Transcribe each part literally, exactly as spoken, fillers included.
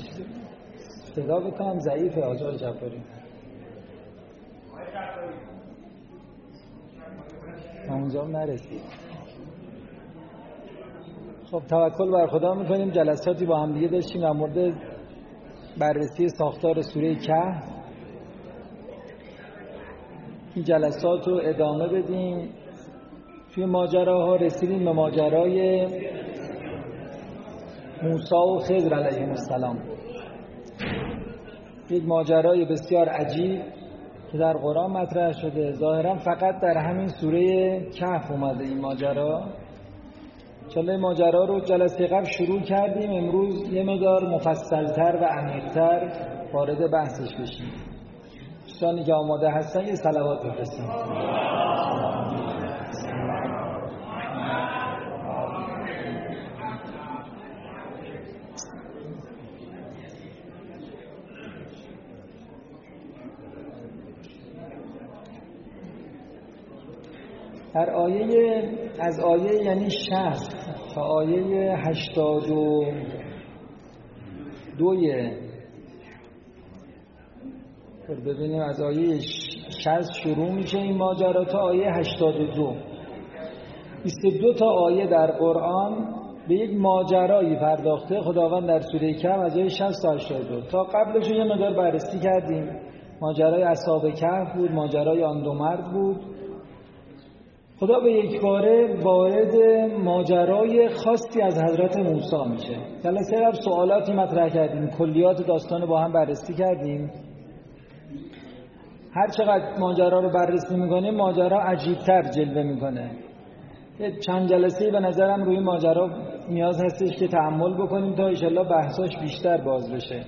صدا بکنم ضعیفه آقای جعفری. اونجا نرسید. خب توکل بر خدا میکنیم. جلساتی با هم دیگه داشتیم در مورد بررسی ساختار سوره کهف. این جلسات رو ادامه بدیم. توی ماجراها رسیدیم به ماجرای موسی و خضر علیهم السلام. یک ماجرای بسیار عجیب که در قرآن مطرح شده. ظاهرا فقط در همین سوره کهف اومده این ماجرا. چله ماجرا رو جلسه قبل شروع کردیم. امروز یه مقدار مفصل‌تر و عمیق‌تر وارد بحثش بشیم. دوستانی که آماده هستن یه صلوات بفرستیم. در آیه از آیه یعنی شصت تا آیه هشتاد و دویه ببینیم. از آیه شصت شروع میشه این ماجرا تا آیه هشتاد و دو. بیست و دو تا آیه در قرآن به یک ماجرایی پرداخته خداوند در سوره کهف از آیه شصت تا هشتاد و دو. تا قبلش یه مقدار بررسی کردیم. ماجرای اصحاب کهف بود، ماجرای آن دو مرد بود. خدا به یک باره وارد ماجرای خاصی از حضرت موسی میشه. جلسه قبل سوالاتی مطرح کردیم، کلیات داستان با هم بررسی کردیم. هر چقدر ماجرا رو بررسی میکنه ماجرا عجیبتر جلوه میکنه. چند جلسه به نظرم روی ماجرا نیاز هستش که تأمل بکنیم تا انشالله بحثاش بیشتر باز بشه.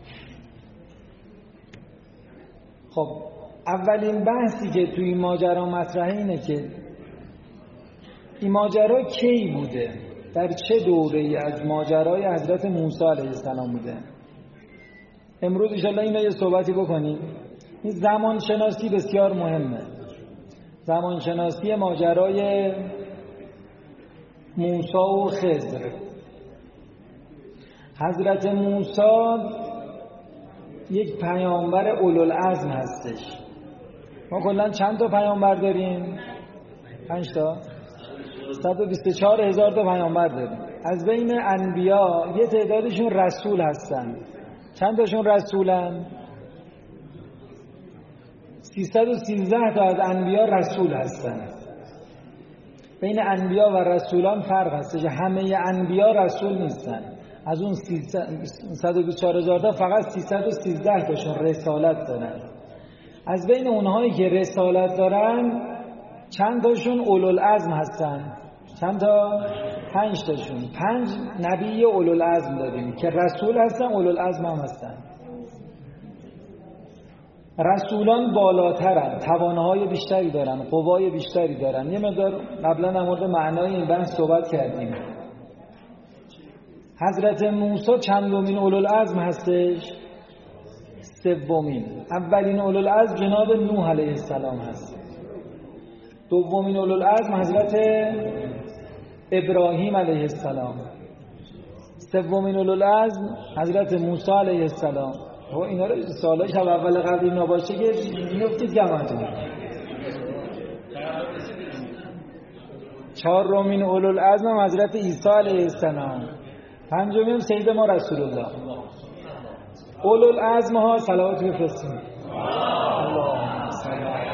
خب اولین بحثی که توی این ماجرا مطرحه اینه که این ماجرا کی بوده؟ در چه دوره‌ای از ماجرای حضرت موسی علیه السلام بوده؟ امروز انشالله اینا یه صحبتی بکنیم. این زمان شناسی بسیار مهمه. زمان شناسی ماجرای موسی و خضر. حضرت موسی یک پیامبر اولوالعزم هستش. ما کلاً چند تا پیامبر داریم؟ پنج تا؟ صد و بیست و چهار هزار تا پیامبر داریم. از بین انبیا یه تعدادشون رسول هستن. چند تاشون رسولن؟ سیصد و سیزده تا از انبیا رسول هستن. بین انبیا و رسولان فرق هست. همه انبیا رسول نیستن. از اون صد و بیست و چهار هزار تا فقط سیصد و سیزده تاشون رسالت دارن. از بین اونهایی که رسالت دارن چند تاشون اولوالعزم هستن؟ چند تا؟ پنج تاشون. پنج نبی اولوالعزم داریم که رسول هستن، اولوالعزم هم هستن. رسولان بالاترن، توانهای بیشتری دارن، قوای بیشتری دارن. یه مقدار قبلا در مورد معنای این بحث صحبت کردیم. حضرت موسی چندمین اولوالعزم هستش؟ سومین. اولین اولوالعزم جناب نوح علیه السلام هست. دومین اولوالعزم حضرت ابراهیم علیه السلام. سومین اولوالعزم حضرت موسی علیه السلام. و اینا رو سالای شب اول قبل نباشه که میفتید گمانتون. چهارمین اولوالعزم هم حضرت عیسی علیه السلام. پنجمین هم سید ما رسول الله. اولوالعزم ها صلوات بفرستیم. اللهم صل علی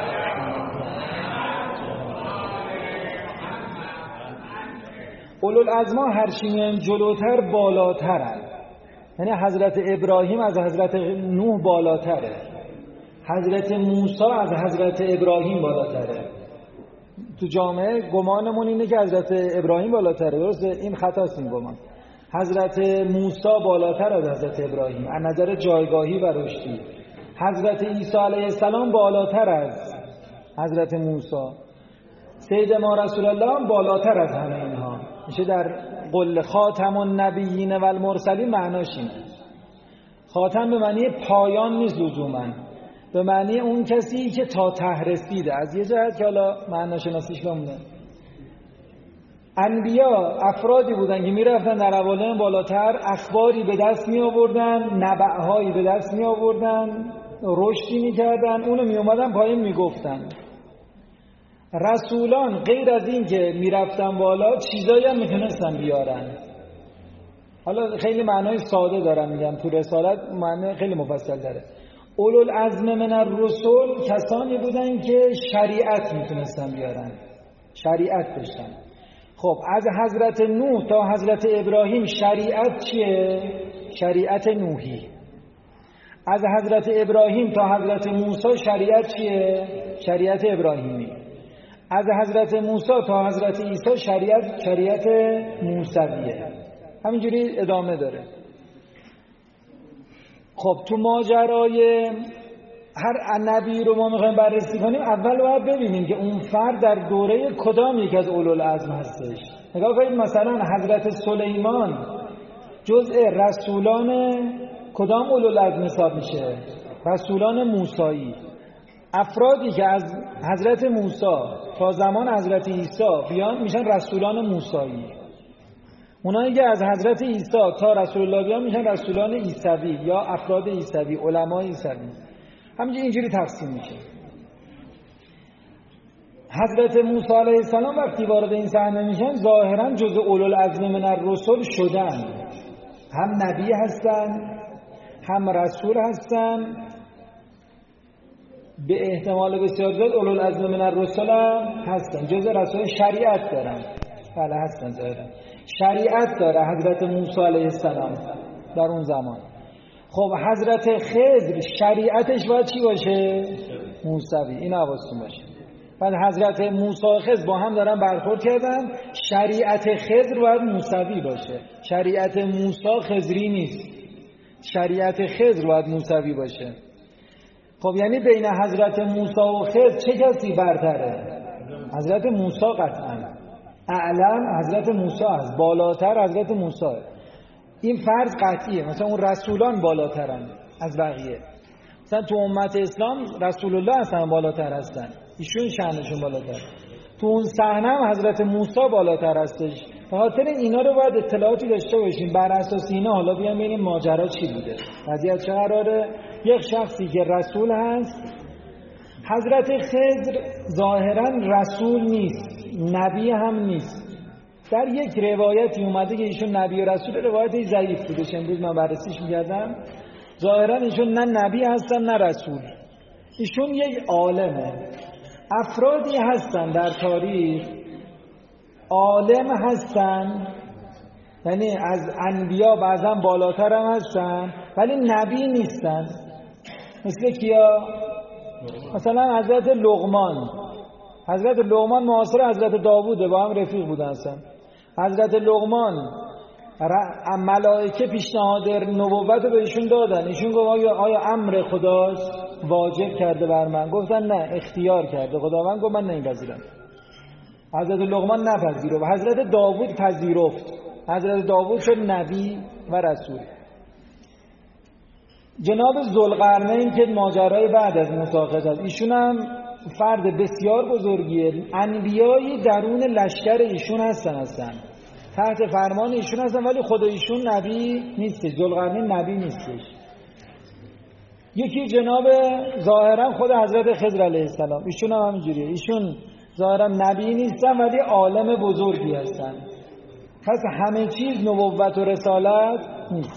اولوالعزم ها هر چی میان جلوتر بالاترن. یعنی حضرت ابراهیم از حضرت نوح بالاتره، حضرت موسی از حضرت ابراهیم بالاتره. تو جامعه گمانمون اینه که حضرت ابراهیم بالاتره. درسته؟ این خطاست این گمان. حضرت موسی بالاتر از حضرت ابراهیم از نظر جایگاهی و رشدی. حضرت عیسی علیه السلام بالاتر از حضرت موسی. سید ما رسول الله بالاتر از همه اینها. میشه در قل خاتم النبیین و المرسلین معناش اینه. خاتم به معنی پایان نیست لزوما، به معنی اون کسی که تا ته رسیده. از یه جهت که حالا معناشناسیش بمونه. انبیا افرادی بودن که میرفتن در عوالم بالاتر، اخباری به دست می آوردن، نبأهایی به دست می آوردن، رشدی می کردن، اونو می اومدن پایین می گفتن. رسولان غیر از این که می رفتن بالا چیزایی هم می تونستن بیارن. حالا خیلی معنای ساده دارم میگم، تو رسالت معنی خیلی مفصل داره. اولوالعزم من الرسل کسانی بودن که شریعت می تونستن بیارن، شریعت داشتن. خب از حضرت نوح تا حضرت ابراهیم شریعت چیه؟ شریعت نوحی. از حضرت ابراهیم تا حضرت موسی شریعت چیه؟ شریعت ابراهیمی. از حضرت موسی تا حضرت عیسی شریعت شریعت موسویه. همینجوری ادامه داره. خب تو ماجرای هر نبی رو ما میخوایم بررسی کنیم، اول باید ببینیم که اون فرد در دوره کدام یک از اولوالعزم هستش. نگاه کنید مثلا حضرت سلیمان جزء رسولان کدام اولوالعزم حساب میشه؟ رسولان موسیی. افرادی که از حضرت موسی تا زمان حضرت عیسی بیان میشن رسولان موسیی. اونایی که از حضرت عیسی تا رسول الله بیان میشن رسولان عیسوی یا افراد عیسوی، علمای عیسوی. همینجوری اینجوری تقسیم میشه. حضرت موسی علیه السلام وقتی وارد این صحنه میشن ظاهرا جزء اولوالعزم من الرسل شدن. هم نبی هستن، هم رسول هستن، به احتمال بسیار زیاد اولوالعزم من الرسل هم هستن. جزء رسول شریعت دارن. بله هستن ظاهرا. شریعت داره حضرت موسی علیه السلام در اون زمان. خب حضرت خضر شریعتش باید چی باشه؟ موسوی. این حواستون باشه. بعد حضرت موسی و خضر با هم دارن برخورد کردن، شریعت خضر باید موسوی باشه. شریعت موسی خضری نیست، شریعت خضر باید موسوی باشه. خب یعنی بین حضرت موسی و خضر چه کسی برتره؟ حضرت موسی قطعا. اعلم حضرت موسی است، بالاتر حضرت موسی. این فرض قطعیه. مثلا اون رسولان بالاترن از بقیه. مثلا تو امت اسلام رسول الله هستن بالاتر هستن، ایشون شأنشون بالاتر. تو اون صحنه هم حضرت موسی بالاتر هستش. به خاطر اینا رو باید اطلاعاتی داشته باشیم. بر اساس اینا حالا بیان ببینیم ماجرا چی بوده، قضیه چه قراره. یک شخصی که رسول هست، حضرت خضر ظاهرا رسول نیست، نبی هم نیست. در یک روایتی اومده که ایشون نبی و رسول، روایتی ضعیف بودش، امروز من بررسیش می‌کردم. ظاهرا ایشون نه نبی هستن نه رسول، ایشون یک عالمه. افرادی هستن در تاریخ عالم هستن، یعنی از انبیا بعضا بالاتر هم هستن ولی نبی نیستن. مثل کیا؟ مثلا حضرت لقمان. حضرت لقمان معاصر حضرت داووده، با هم رفیق بودن هستن. حضرت لقمان ملائکه پیشنهاد نبوت رو به ایشون دادن، ایشون گفت آیا, آیا امر خداست واجب کرده بر من؟ گفتن نه، اختیار کرده خداوند. گفت من نمیپذیرم. حضرت لقمان نپذیرفت، حضرت داوود پذیرفت. حضرت داوود شد نبی و رسول. جناب ذوالقرنین که ماجرای بعد از مساقط است، ایشون هم فرد بسیار بزرگیه. انبیایی درون لشکر ایشون هستن هستن تحت فرمان ایشون هستن، ولی خود ایشون نبی نیستش. ذوالقرنین نبی نیستش. یکی جناب ظاهرا خود حضرت خضر علیه السلام، ایشون هم همینجوریه. ایشون ظاهرا نبی نیستن ولی عالم بزرگی هستن. پس همه چیز نبوت و رسالت نیست.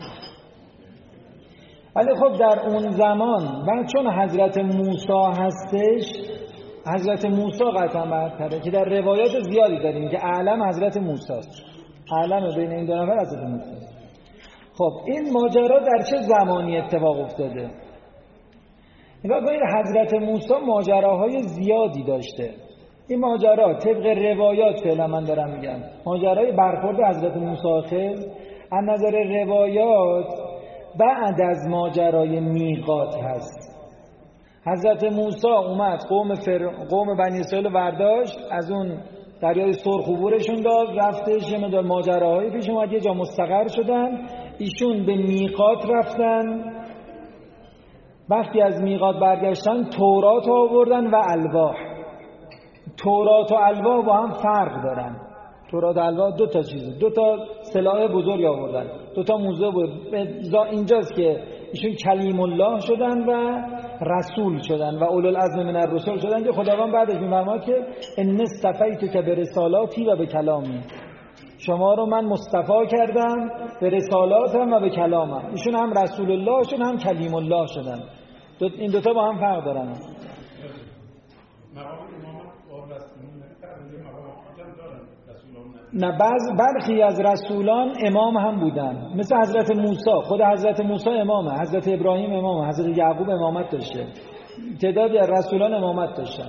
ولی خب در اون زمان و چون حضرت موسی هستش، حضرت موسی قطعا برتره که در روایات زیادی داریم که اعلم حضرت موسی است. اعلم بین این دو نفر حضرت موسی است. خب این ماجرا در چه زمانی اتفاق افتاده؟ نگاه کنید، حضرت موسی ماجراهای زیادی داشته. این ماجرا طبق روایات فعلا من دارم میگم، ماجرای برخورد حضرت موسی و خضر از نظر روایات بعد از ماجرای میقات هست. حضرت موسی اومد قوم فر... قوم بنی اسرائیل برداشت، از اون دریای سرخ عبورشون داد، رفتش یه مقدار ماجراهایی پیش اومد، یه جا مستقر شدن. ایشون به میقات رفتن. وقتی از میقات برگشتن تورات آوردن و الواح. تورات و الواح با هم فرق دارن. تورات الوا دو تا چیزه، دو تا سلاح بزرگ آوردن، دو تا موزه بود. اینجاست که ایشون کلیم الله شدن و رسول شدن و اولوالعزم من الرسل شدن که خداوند بعدش می‌فرماد که ان اصطفیتک برسالاتی و به کلامی، شما رو من مصطفی کردم به رسالاتم و به کلامم. ایشون هم رسول الله، ایشون هم کلیم الله شدن. دو این دوتا با هم فرق دارن. نه، بعض برخی از رسولان امام هم بودن، مثل حضرت موسی. خود حضرت موسی امامه، حضرت ابراهیم امامه، حضرت یعقوب امامت داشته، تعدادی از رسولان امامت داشتن.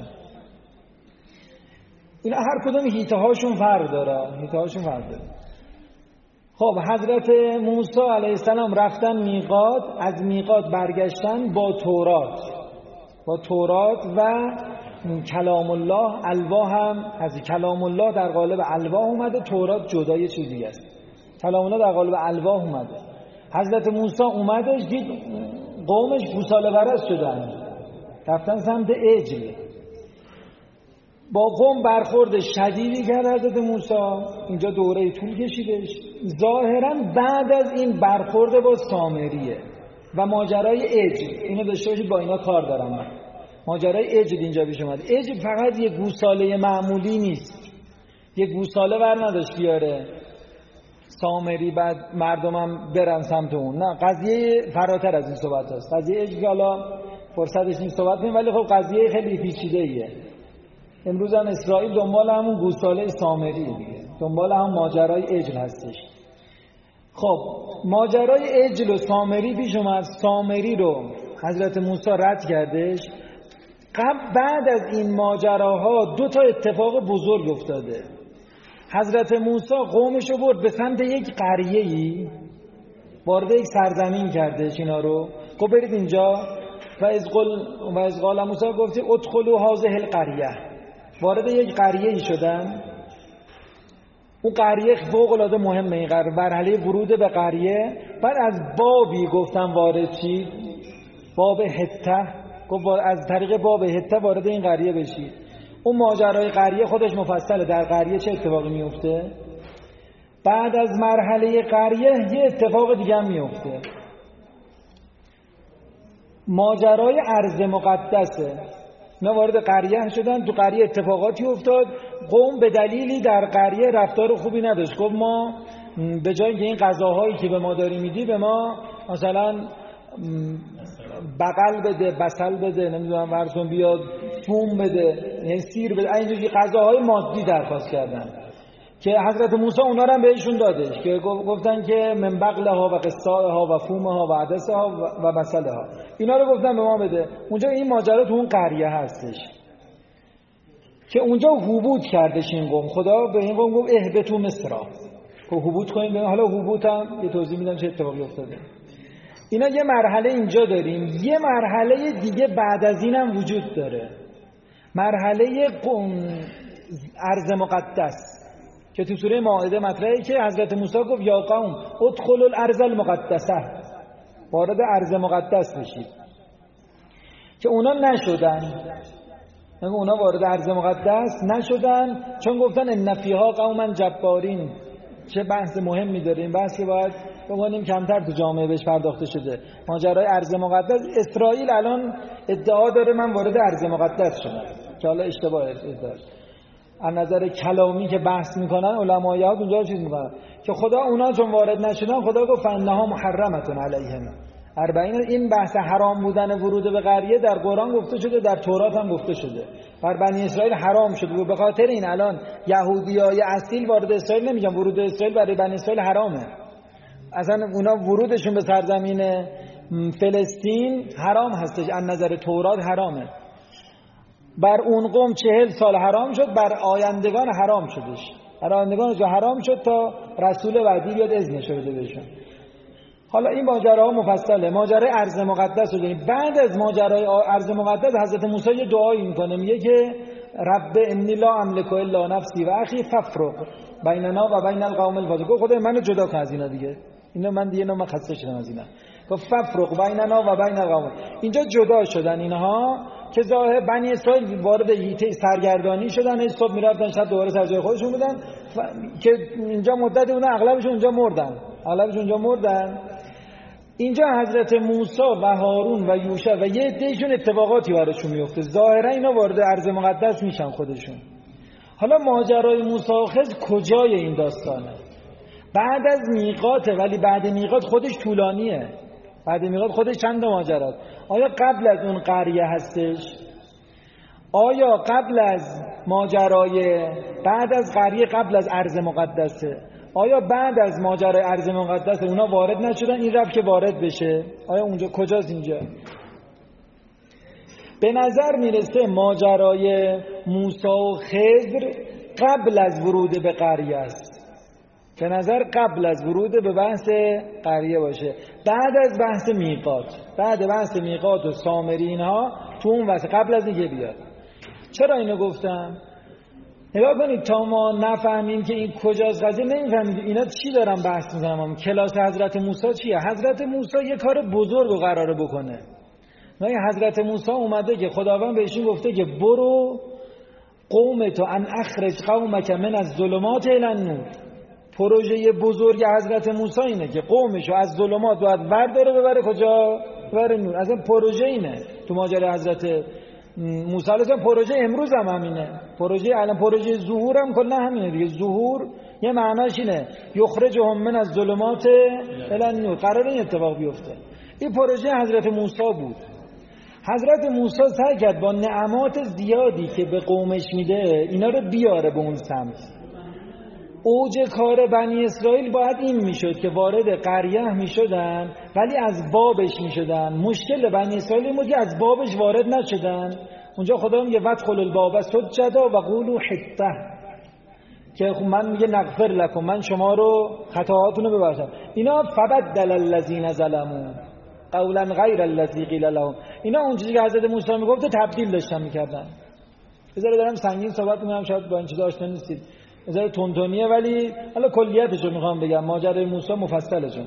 اینا هر کدوم هیته هاشون فرق داره، هیته هاشون فرق داره. خب حضرت موسی علیه السلام رفتن میقات، از میقات برگشتن با تورات، با تورات و کلام الله. الواح هم از کلام الله در قالب الواح اومده، تورات جدا یه چیزی است. کلام الله در قالب الواح اومده. حضرت موسی اومدش دید قومش گوساله پرست شدن، رفتن سمت عجل. با قوم برخورد شدیدی کرد حضرت موسی. اینجا دوره طول کشیدش. ظاهرا بعد از این برخورد با سامریه و ماجرای عجل، اینو داشته باشید، با اینا کار دارم من. ماجرای عجل اینجا پیش اومد. عجل فقط یه گوساله معمولی نیست، یه گوساله ور نداشت بیاره سامری بعد مردمم برن سمت اون. نه، قضیه فراتر از این صحبت هست. قضیه عجل که حالا فرصتش نیست صحبت کنیم، ولی خب قضیه خیلی پیچیده ایه. امروز هم اسرائیل دنبال همون گوساله سامری دیگه، دنبال هم ماجرای عجل هستش. خب ماجرای عجل و سامری پیش اومد. سامری رو حضرت موسی رد کردش. قبل بعد از این ماجراها دو تا اتفاق بزرگ افتاده. حضرت موسی قومش رو برد به سمت یک قریه‌ای، وارد یک سرزمین کردش اینا رو. خب برید اینجا و از قل و از قال موسی گفتی ادخلوا هذه القریه، وارد یک قریه‌ای شدن. اون قریه فوق العاده مهمه، این قریه مرحله ورود به قریه. بعد از بابی گفتم وارد شید، باب حته، گفت از طریق باب حته وارد این قریه بشید. اون ماجرای قریه خودش مفصله، در قریه چه اتفاقی میفته. بعد از مرحله قریه یه اتفاق دیگه هم میفته، ماجرای ارض مقدسه. اینا وارد قریه شدن، تو قریه اتفاقاتی افتاد. قوم به دلیلی در قریه رفتار خوبی نداشت. گفت ما به جای اینکه این غذاهایی که به ما داری میدی به ما مثلا بقل بده، بصل بده، نمیدونم ورسون بیاد ثوم بده، یعنی سیر بده، اینجوری غذاهای مادی درخواست کردن که حضرت موسی اونا رو هم بهشون دادش، که گفتن که من بقلها و قصائها و فومها و عدسها و بصلها، اینا رو گفتن به ما بده. اونجا این ماجرا تو اون قریه هستش که اونجا حبوط کردش این قوم. خدا به این قوم گفت اهبطوا مصر، که حبوط کنید. حالا حبوط هم یه توضیح میدم چه اتفاقی افتاده. اینا یه مرحله اینجا داریم، یه مرحله دیگه بعد از این هم وجود داره، مرحله ارض مقدس که تو سوره مائده مطرحه که حضرت موسی گفت یا قوم ادخلوا الارض المقدسه، وارد ارض مقدس بشید، که اونا نشدن. اونا وارد ارض مقدس نشدن چون گفتن ان فیها قوما جبارین. چه بحث مهمی داره این بحث که باید بگونیم کمتر تو جامعه بهش پرداخته شده. ماجرای ارض مقدس، اسرائیل الان ادعا داره من وارد ارض مقدس شدم، که حالا اشتباه ادعا. از نظر کلامی که بحث میکنن علمای یهود اونجا چیز میکنن که خدا اونا چون وارد نشدن خدا گفت فانها محرمتون علیهم اربعین. این بحث حرام بودن ورود به قریه در قرآن گفته شده، در تورات هم گفته شده. بر بنی اسرائیل حرام شده و به خاطر این الان یهودیای اصیل وارد اسرائیل نمیشن. ورود اسرائیل برای بنی اسرائیل حرامه. اصلا اونا ورودشون به سرزمین فلسطین حرام هستش، از نظر تورات حرامه. بر اون قوم چهل سال حرام شد، بر آیندگان حرام شدش. بر آیندگان جو حرام شد تا رسول بعدی بیاد اذنش بده بهشون. حالا این ماجراها مفصله. ماجرای ارض مقدس رو داریم. بعد از ماجرای ارض مقدس حضرت موسی یه دعایی میکنه، میگه که رب انی لا املک الا نفسی و اخی فافرق بیننا و بین القوم الفاسقین. خدای منو جدا کن از اینا دیگه، اینا من دیگه من خسته شدم از اینا. گفت فافرق بیننا و بین القوم. اینجا جدا شدن اینها که ظاهر بنی اسرائیل وارد هیته سرگردانی شدن، صبح میرفتن شب دوباره سر جای خودشون بودن. ف... که اینجا مدت اون اغلبشون اونجا مردن اغلبشون اونجا مردن اینجا حضرت موسی و هارون و یوشع و یه عدهشون اتفاقاتی براشون میفته، ظاهرا اینا وارد ارض مقدس میشن خودشون. حالا ماجرای موسی و خضر کجای این داستانه؟ بعد از میقاته، ولی بعد میقات خودش طولانیه. بعد میقات خودش چند تا ماجراست. آیا قبل از اون قریه هستش؟ آیا قبل از ماجرای بعد از قریه قبل از ارض مقدسه؟ آیا بعد از ماجرای ارض مقدس اونا وارد نشدن این رفت که وارد بشه؟ آیا اونجا کجاست اینجا؟ به نظر میرسه ماجرای موسی و خضر قبل از ورود به قریه است. به نظر قبل از ورود به بحث قریه باشه، بعد از بحث میقات، بعد بحث میقات و سامری اینها تو اون وقت قبل از اینکه بیاد. چرا اینو گفتم؟ نگاه کنید تا ما نفهمیم که این کجاست قضیه نمیفهمید اینا چی دارن بحث میکنن. کلاس حضرت موسی چیه؟ حضرت موسی یه کار بزرگ رو قراره بکنه. نه حضرت موسی اومده که خداوند بهشون گفته که برو قوم تو ان اخرج قومک من از ظلمات الی النور. پروژه بزرگ حضرت موسی اینه که قومشو از ظلمات باید برداره ببره کجا؟ ببره نور. اصلا پروژه اینه تو ماجرای حضرت موسی علیه السلام. پروژه امروز هم همینه. پروژه الان پروژه ظهور هم کلا همینه دیگه. ظهور یه معناش اینه یخرجهم من از ظلمات الی النور. قراره این اتفاق بیفته. این پروژه حضرت موسی بود. حضرت موسی سعی کرد با نعمات زیادی که به قومش میده اینا رو بیاره به اون سمت. اوج کار بنی اسرائیل باید این میشد که وارد قریه میشدن ولی از بابش میشدن. مشکل بنی اسرائیل این بود که از بابش وارد نشدن. اونجا خدا میگه وادخلوا الباب سجدا و قولوا حطه، که خب من میگه نغفر لكم، من شما رو خطاهاتون رو ببخشم. اینا فبدل الذين ظلموا قولا غیر الذی قیل لهم. اینا اون چیزی که حضرت موسی میگفت تبدیل داشتن میکردن. بذار دارم سنگین صحبت میکنم، شاید با این چیزا آشنا نیستید، بذار تونتونیه، ولی حالا کلیتش رو میخوام بگم. ماجرای موسی مفصلش.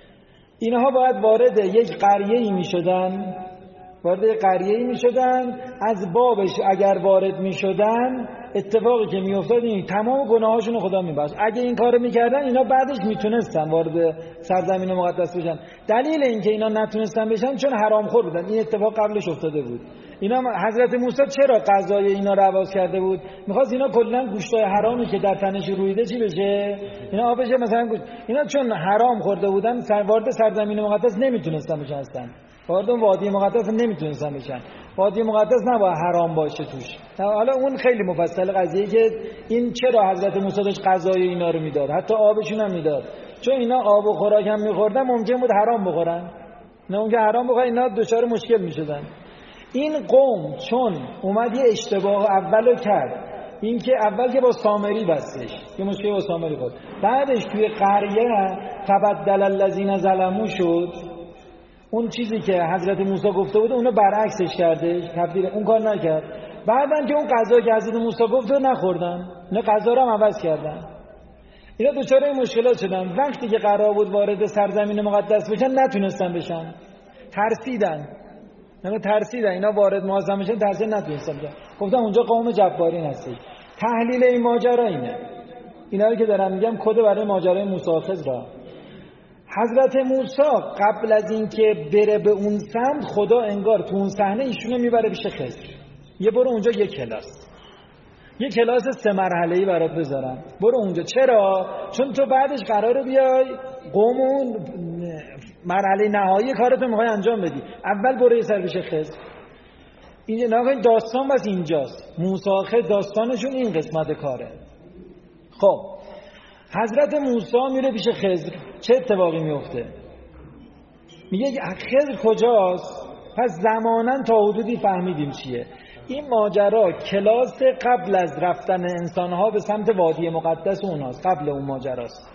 اینها باید وارد یک قریه‌ای میشدن، وارد یک قریه‌ای میشدن، از بابش اگر وارد میشدن اتفاقی که میافتاد این تمام گناهاشون رو خدا میبخشید. اگه این کارو میکردن اینا بعدش میتونستن وارد سرزمین مقدس بشن. دلیل اینکه اینا نتونستن بشن چون حرامخور بودن. این اتفاق قبلش افتاده بود. اینا حضرت موسی چرا قضای اینا رو عوض کرده بود؟ میخواست اینا کلا گوشتای حرامی که در تنش رویده چی بشه؟ اینا آب بشه مثلا گوشت. اینا چون حرام خورده بودن سر وارد سرزمین مقدس نمیتونستن بشن. اصلا وارد وادی مقدس نمیتونستن بشن. وادی مقدس نباید حرام باشه توش. حالا اون خیلی مفصل قضیه که این چرا حضرت موسی داشت قضای اینا رو میداد، حتی آبشون هم میداد، چون اینا آب و خوراک هم میخوردن ممکن بود حرام بخورن. نه اون که حرام بخورن اینا دچار مشکل میشدن. این قوم چون اومد یه اشتباه اولو کرد، این که اول که با سامری بستش، یه مشکل با سامری بود، بعدش توی قریه تبدل الذین ظلموا شد. اون چیزی که حضرت موسی گفته بود اونو برعکسش کرده، تبدیل اون کار نکرد. بعدن که اون غذا که حضرت موسی گفت رو نخوردن، نه غذا رو هم عوض کردن. اینا دچار این مشکلات شدن. وقتی که قرار بود وارد سرزمین مقدس بشن نتونستن بشن، ترسیدن. نه ترسیدن اینا وارد معظم بشن، ترسیدن نتونستن بشن. گفتن اونجا قوم جبارین هستی. تحلیل این ماجرا اینه. اینا رو که دارم میگم کد برای ماجرای موسی و خضر. حضرت موسی قبل از اینکه بره به اون سمت خدا انگار تو اون صحنه ایشونو میبره پیش خضر. یه برو اونجا یه کلاس. یه کلاس سه مرحله‌ای برات بذارم. برو اونجا. چرا؟ چون تو بعدش قراره بیای قومون مرحله نهایی کارتو میخوای انجام بدی. اول برو یه سر پیش خضر. این نگاه داستان بس اینجاست. موسی و خضر داستانشون این قسمت کاره. خب حضرت موسی میره پیش خضر. چه اتفاقی میفته؟ میگه خضر کجاست؟ پس زماناً تا حدودی فهمیدیم چیه. این ماجرا کلاس قبل از رفتن انسانها به سمت وادی مقدس اوناست. قبل اون ماجراست.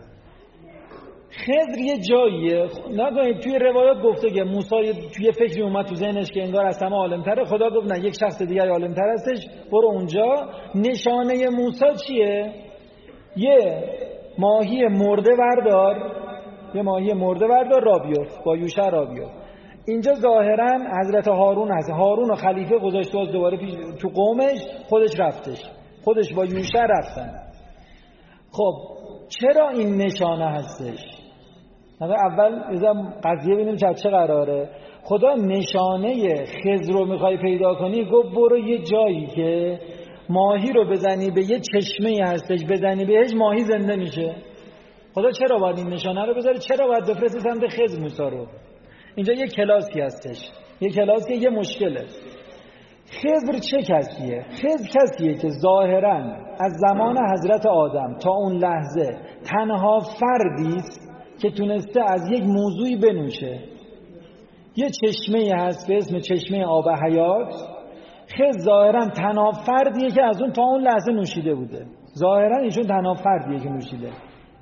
خضر یه جاییه. نگاهید توی روایات گفته که موسی توی فکری اومد تو ذهنش که انگار از همه عالم‌تره. خدا گفت نه، یک شخص دیگه عالم‌تر هستش، برو اونجا. نشانه موسی چیه؟ یه ماهی مرده بردار، یه ماهی مرده بردار را بیار، با یوشع را بیار. اینجا ظاهرا حضرت هارون هست. هارون و خلیفه گذاشت باز دوباره پیش تو قومش، خودش رفتش، خودش با یوشع رفتن. خب چرا این نشانه هستش؟ اول بذارم قضیه ببینیم چه چه قراره. خدا نشانه خضر رو میخوای پیدا کنی، گفت برو یه جایی که ماهی رو بزنی به یه چشمه هستش، بزنی بهش ماهی زنده میشه. خدا چرا باید این نشانه رو بذاره؟ چرا باید بفرسته سمت خضر موسی رو؟ اینجا یه کلاسی هستش، یه کلاسی یه مشکله. خضر چه کسیه؟ خضر کسیه که ظاهراً از زمان حضرت آدم تا اون لحظه تنها فردی است که تونسته از یک موضوعی بنوشه. یه چشمه هست به اسم چشمه آب حیات. خضر ظاهراً تنها فردیه که از اون تا اون لحظه نوشیده بوده. ظاهراً ایشون تنها فردیه که نوشیده.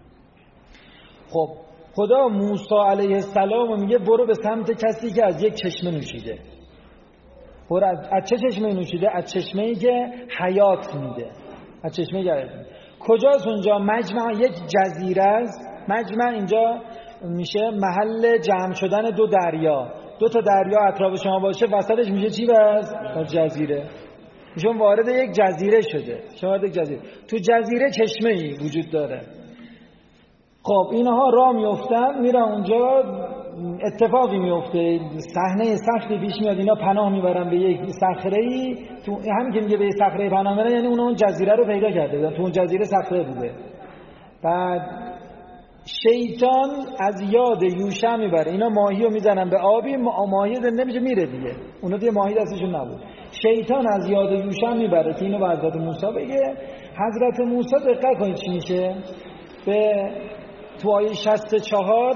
خب خدا موسی علیه السلام میگه برو به سمت کسی که از یک چشمه نوشیده. برو از چه چشمه نوشیده؟ از چشمه‌ای که حیات میده. از چشمه حیات. کجاست اونجا؟ مجمع یک جزیره است. مجمع اینجا میشه محل جمع شدن دو دریا. دو تا دریا اطراف شما باشه، وسطش میشه چی بس؟ جزیره. ایشون وارد یک جزیره شده. شما وارد یک جزیره. تو جزیره چشمه‌ای وجود داره. خب اینها راه میافتن، میرن اونجا، اتفاقی میفته، صحنه سختی پیش میاد، اینا پناه میبرن به یک صخره‌ای. تو همین که میگه به صخره پناه میبرن یعنی اون اون جزیره رو پیدا کرده، تو اون جزیره صخره بوده. بعد شیطان از یاد یوشع میبره، اینا ماهی رو میزنن به آبی، ماهی زنده میشه میره دیگه، اونا دیگه ماهی دستشون نبود. شیطان از یاد یوشع میبره که اینو به حضرت موسی بگه. حضرت موسی دقت کنید چی میشه. به تو آیه شصت و چهار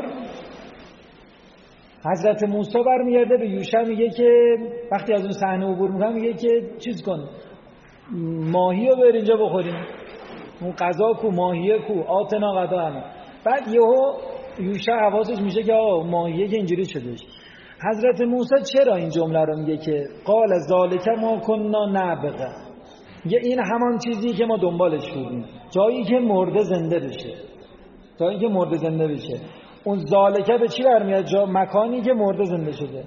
حضرت موسی برمیگرده به یوشع میگه که وقتی از اون صحنه عبور میکنه میگه که چیز کن، ماهی رو بر اینجا بخوریم، اون غذا کو، ماهیه کو، آتنا غدانا. بعد یهو یوشع حواسش میشه که آقا ماهیه که اینجوری شدش. حضرت موسی چرا این جمله رو میگه که قال ذالک ما کنا نبغ؟ میگه این همان چیزی که ما دنبالش بودیم، جایی که مرده زنده بشه، جایی که مرده زنده بشه. اون ذالکه به چی برمیاد؟ جا مکانی که مرده زنده شده.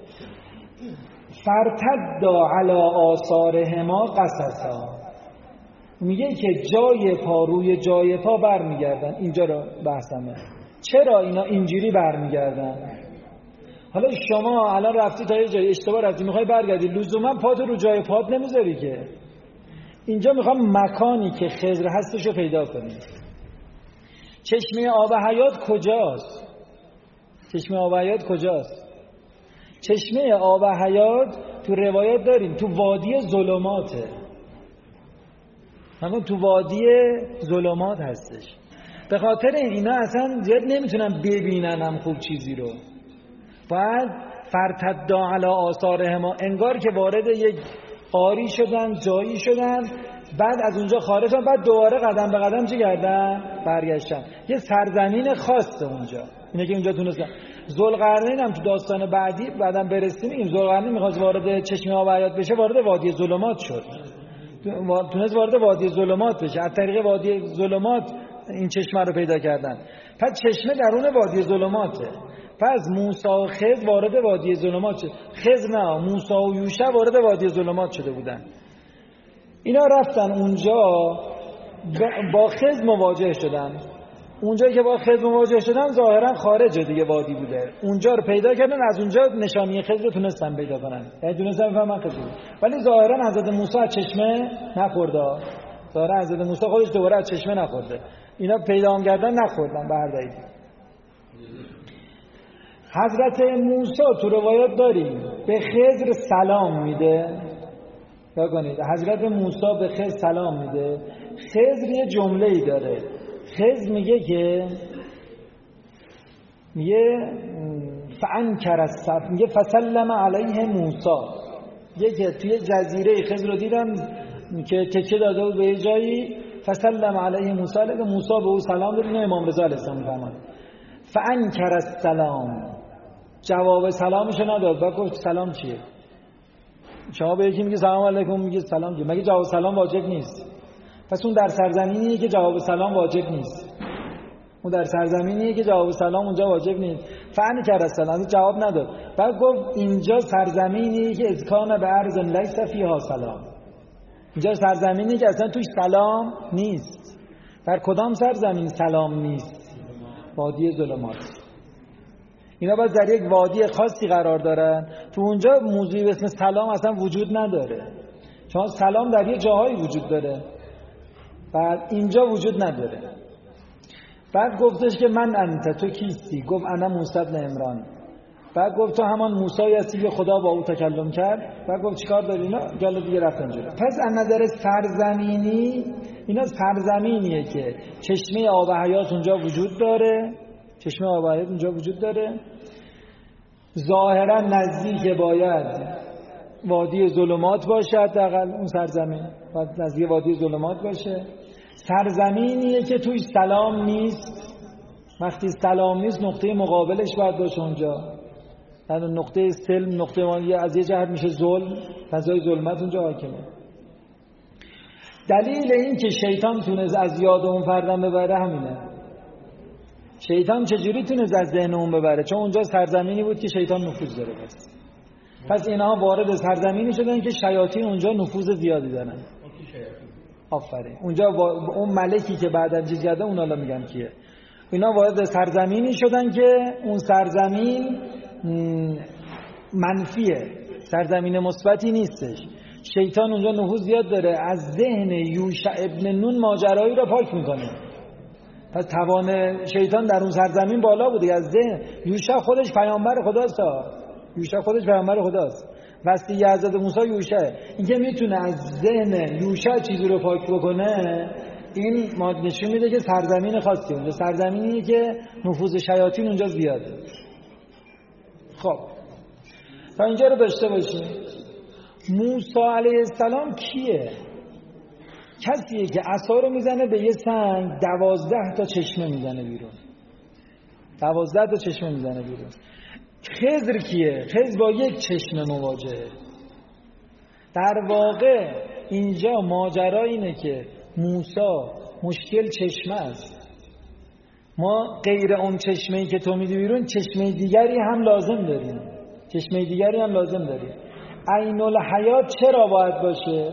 فرتدا علی آثارهما قصصا، میگه که جای پا روی جای پا برمیگردن. اینجا رو بحثمه چرا اینا اینجوری برمیگردن. حالا شما الان رفتی تا یه جای اشتباه رفتی میخوای برگردی، لزوما پات رو جای پات نمیذاری که. اینجا میخوام مکانی که خضر هستش رو پیدا کنی. چشمه آب حیات کجاست؟ چشمه آب حیات کجاست؟ چشمه آب حیات تو روایت داریم تو وادی ظلماته. همون تو وادی ظلمات هستش. به خاطر اینا اصلا زیاد نمیتونن ببینن هم خوب چیزی رو. بعد فرتدا علی آثارهما، انگار که وارد یک قاری شدن، جایی شدن، بعد از اونجا خارج شدن، بعد دوباره قدم به قدم چی کردن؟ برگشتن. یه سرزمین خاصه اونجا. اینه که اونجا تونستن. ذوالقرنین هم تو داستان بعدی بعدم برسیم این ذوالقرنین میخواست وارد چشمه آب حیات بشه، وارد وادی ظلمات شد. تونست وارد وادی ظلمات بشه. از طریق وادی ظلمات این چشمه رو پیدا کردن. پس چشمه درون وادی ظلماته. پس موسی و خضر وارد وادی ظلمات شد. خضر نه، موسی و یوشع وارد وادی ظلمات شده بودن. اینا رفتن اونجا با خضر مواجه شدن. اونجایی که با خضر مواجه شدن ظاهرا خارج دیگه وادی بوده. اونجا رو پیدا کردن، از اونجا نشانی خضر رو تونستن پیدا کنن. یعنی تونستن بفهمن خضر. ولی ظاهرا حضرت موسی از چشمه نخورده. ظاهرا حضرت موسی خودش دوباره از چشمه نخورده. اینا پیدا هم کردن نخوردن به هر دلیل. حضرت موسی تو روایت داریم به خضر سلام میده. یا کنید حضرت موسی به خضر سلام میده. خضر یه جمله‌ای داره. خضر میگه که میگه فانکر السلام، میگه فسلم علیه موسی. یه توی جزیره خضر رو دیدم که تکه داده بود به یه جایی، فسلم علیه موسی، علیه موسی به او سلام داد. اینو امام رضا علیه السلام میفرماد. فانکر السلام، جواب سلامشو نداد. بعد گفت سلام چیه؟ شما به یکی میگه سلام علیکم، میگه سلام چیه؟ مگه جواب سلام واجب نیست؟ پس اون در سرزمینیه که جواب سلام واجب نیست. اون در سرزمینیه که جواب سلام اونجا واجب نیست. فعن کرد السلام، جواب نداد. بعد گفت اینجا سرزمینیه که اسکان به ارض لیس فیها سلام. اینجا سرزمینیه که اصلا توش سلام نیست. در کدام سرزمین سلام نیست؟ وادی ظلمات. اینا باید در یک وادی خاصی قرار دارن، تو اونجا موضوعی به اسم سلام اصلا وجود نداره. چون سلام در یه جاهایی وجود داره، بعد اینجا وجود نداره. بعد گفتش که من انت، تو کیستی؟ گفت انا موسی بن عمران. بعد گفت تو همان موسی هستی که خدا با او تکلم کرد. بعد گفت چیکار داری؟ اینا گله دیگه رفتن جلو. پس از نظر سرزمینی اینا سرزمینیه که چشمه آب حیات اونجا وجود داره، چشمه آب حیات اونجا وجود داره، ظاهرا نزدیک باید وادی ظلمات باشه، حداقل اون سرزمین باید نزدیک وادی ظلمات باشه. سرزمینیه که توی سلام نیست. وقتی سلام نیست نقطه مقابلش باید باشه اونجا، یعنی نقطه سلم، نقطه از یه جهت میشه ظلم، فضای ظلمت اونجا حاکمه. دلیل این که شیطان تونست از یاد اون فردم ببره همینه. شیطان چجوری تونست از ذهن اون ببره؟ چون اونجا سرزمینی بود که شیطان نفوذ داره. پس پس اینها وارد سرزمینی شدن که شیاطین اونجا نفوذ زیادی دارن. آفرین. اونجا اون ملکی که بعداً چیز کرده اون حالا میگن کیه. اینا وارد سرزمینی شدن که اون سرزمین منفیه، سرزمین مثبتی نیستش. شیطان اونجا نفوذ زیاد داره، از ذهن یوشع ابن نون ماجرایی رو پاک میکنه. پس توان شیطان در اون سرزمین بالا بوده. از ذهن یوشع خودش پیامبر خداست، یوشع خودش پیامبر خداست، واسطه حضرت موسی یوشع. اینکه میتونه از ذهن یوشع چیزی رو پاک بکنه، این ما نشون میده که سرزمین خاصی اونجا، سرزمینیه که نفوذ شیاطین اونجا زیاده. خب تا اینجا رو داشته باشیم. موسی علیه السلام کیه؟ کسیه که عصا رو میزنه به یه سنگ، دوازده تا چشمه میزنه بیرون، دوازده تا چشمه میزنه بیرون. خضر کیه؟ خضر با یک چشمه مواجهه. در واقع اینجا ماجرا اینه که موسی مشکل چشمه است. ما غیر اون چشمه‌ای که تو میدی بیرون چشمه دیگری هم لازم داریم، چشمه دیگری هم لازم داریم. عین الحیات چرا باید باشه؟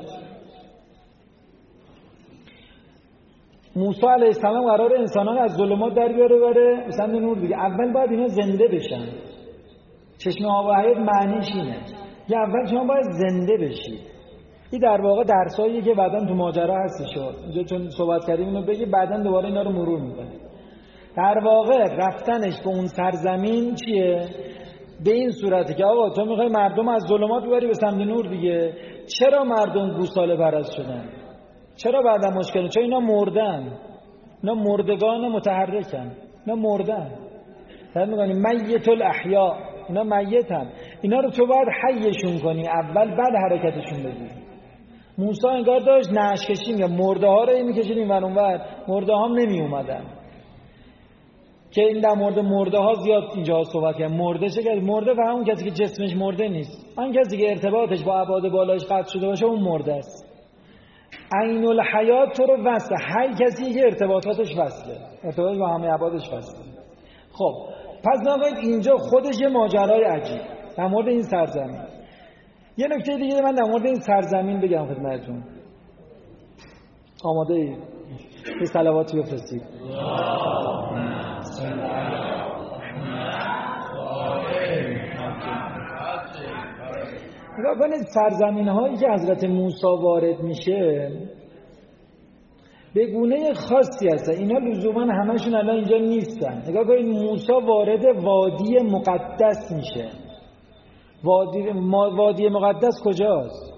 موسی علیه السلام قراره انسانان از ظلمات در بیاره بره به سمت نور دیگه. اول باید اینا زنده بشن. چشمه آب حیات معنیش اینه که اول شما باید زنده بشید. این در واقع درساییه که بعداً تو ماجرا هستش. اینجا چون صحبت کردیم اینو بگی، بعداً دوباره اینا رو مرور میکنه. در واقع رفتنش به اون سرزمین چیه؟ به این صورته که آقا تو میخوای مردم از ظلمات ببری به سمت نور دیگه. چرا مردم گوساله پرست شدن؟ چرا بعدا مشکل؟ چون اینا مردن، اینا مردگان متحرکن، اینا مردن. بعد میگن میت الاحیا، اینا میتن. اینا رو تو باید حیشون کنی اول، بعد حرکتشون بدی. موسی انگار داشت نعش کشی، میگه مرده ها رو میکشید این ور اون ور، مرده ها هم نمی اومدن. که این در مورد مرده ها زیاد اینجا صحبت کنم. مرده چه کسی؟ مرده و اون کسی که جسمش مرده نیست، اون کسی که ارتباطش با ابعاد بالایش قطع شده باشه اون مرده است. عین الحیات تو رو وصله، هر کسی که ارتباطاتش وصله، ارتباطش با همه ابعادش وصله. خب پس نگاهید اینجا خودش یه ماجرای عجیب در مورد این سرزمین. یه نکته دیگه من در مورد این سرزمین بگم خدمتتون. آماده اید؟ یه صلواتی بفرستید. نگاه کنید سرزمین هایی که حضرت موسی وارد میشه به گونه خاصی هستن. اینا لزوما همشون الان اینجا نیستن. نگاه کنید موسی وارد وادی مقدس میشه. وادی, وادی مقدس کجاست؟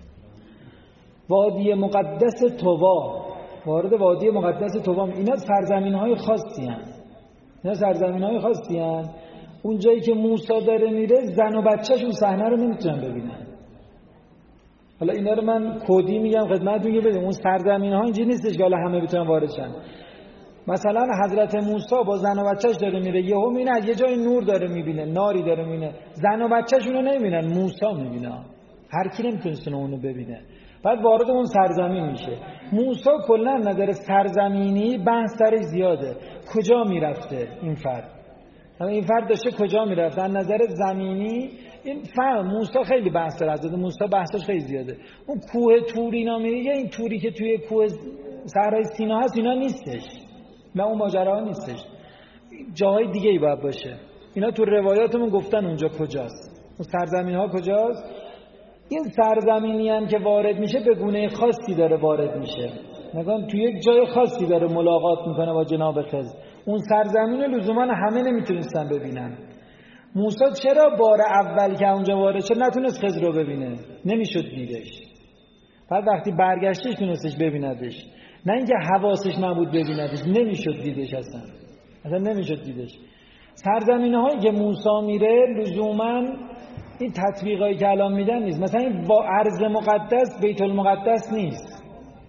وادی مقدس طوا. وارد وادی مقدس طوا. اینا سرزمین های خاصی هستن. اینا سرزمین های خاصی هستن. اون جایی که موسی داره میره زن و بچه‌ش اون صحنه رو نمیتونن ببینن. حالا اینا رو من کدی میگم خدمتتون که بدونید اون سرزمین ها اینجوری نیستش که حالا همه بتونن وارد شن. مثلا حضرت موسی با زن و بچه‌ش داره میره، یهو میبینه از یه جای نور داره میبینه، ناری داره میبینه، زن و بچه‌شون رو نمیبینن، موسی میبینه. هر کی نمیتونه اونو ببینه. بعد وارد اون سرزمین میشه. موسی کلا نظر سرزمینی بحث سرش زیاده. کجا میرفته این فرد؟ این فرد داشته کجا میرفته؟ از نظر زمینی این فرد موسی خیلی بحث داره. حضرت موسی بحثش خیلی زیاده. اون کوه توری نامیده، این توری که توی کوه صحرای سینا هست اینا نیستش، نه اون ماجراها نیستش، جاهای دیگه ای باید باشه. اینا تو روایاتمون گفتن اونجا کجاست، اون سرزمین ها کجاست. این سرزمینی هم که وارد میشه به گونه خاصی داره وارد میشه، نگاه تو یک جای خاصی داره ملاقات میکنه با جناب خضر. اون سرزمین لزوما همه نمیتونستن ببینن. موسی چرا بار اول که اونجا وارد شد نتونست خضر رو ببینه؟ نمیشد دیدش. بعد وقتی برگشتش تونستش ببیندش، نه اینکه حواسش نبود ببیندش، نمیشد دیدش، اصلا اصلا نمیشد دیدش. سرزمین هایی که موسی میره لزوما این تطبیقایی که الان میدن نیست. مثلا این با ارض مقدس بیت المقدس نیست،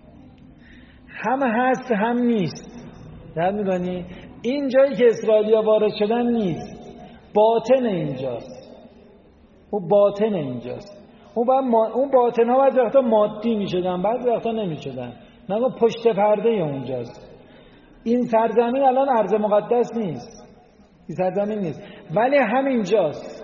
هم هست هم نیست. درست میگنی؟ این جایی که اسرائیلیا وارد شدن نیست، باطن اینجاست، اون باطن اینجاست. اون با ما... اون باطن ها بعضی وقتا مادی میشدن، بعضی وقتا نمیشدن، نه پشت پرده اونجاست. این سرزمین الان ارض مقدس نیست، این سرزمین نیست، ولی همینجاست،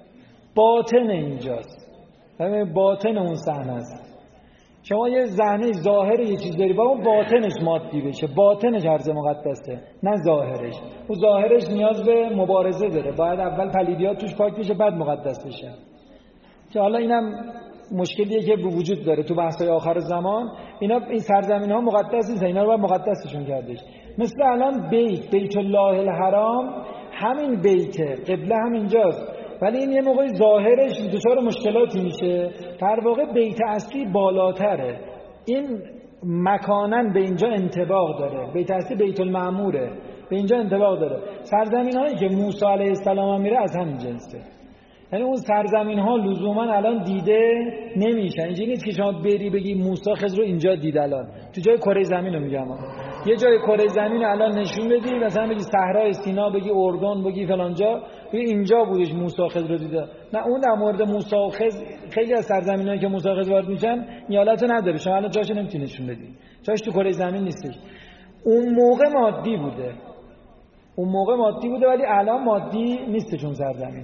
باطن اینجاست، همین باطن اون صحنه است. شما یه صحنه ظاهر یه چیز داری با اون باطنش مادی بشه، باطنش ارض مقدسه نه ظاهرش. اون ظاهرش نیاز به مبارزه داره، باید اول پلیدیات توش پاک بشه بعد مقدس بشه. که حالا اینم مشکلیه که به وجود داره تو بحث‌های آخر زمان. اینا این سرزمین ها مقدس نیست، اینا رو باید مقدسشون کردش. مثل الان بیت بیت الله الحرام، همین بیته، قبله همینجاست، ولی این یه موقعی ظاهرش دچار مشکلاتی میشه. در واقع بیت اصلی بالاتره، این مکانن به اینجا انطباق داره. بیت اصلی بیت المعموره، به اینجا انطباق داره. سرزمین هایی که موسی علیه السلام میره از همین جنسه، یعنی اون سرزمین ها لزوما الان دیده نمیشن. اینجوری نیست که شما بری بگی موسی خضر رو اینجا دید. الان تو جای کره زمین رو میگم، یه جای کره زمین الان نشون بدی، مثلا بگی صحرای سینا، بگی اردن، بگی فلان جا، بگی اینجا بودش موسی خضر رو دیده. نه، اون در مورد موسی و خضر خیلی از سرزمینایی که موسی خضر وارد میشن این حالت نداره. شما الان جاشو نمیتونی نشون بدی، جاش تو کره زمین نیستش. اون موقع مادی بوده، اون موقع مادی بوده ولی الان مادی نیست چون سرزمین.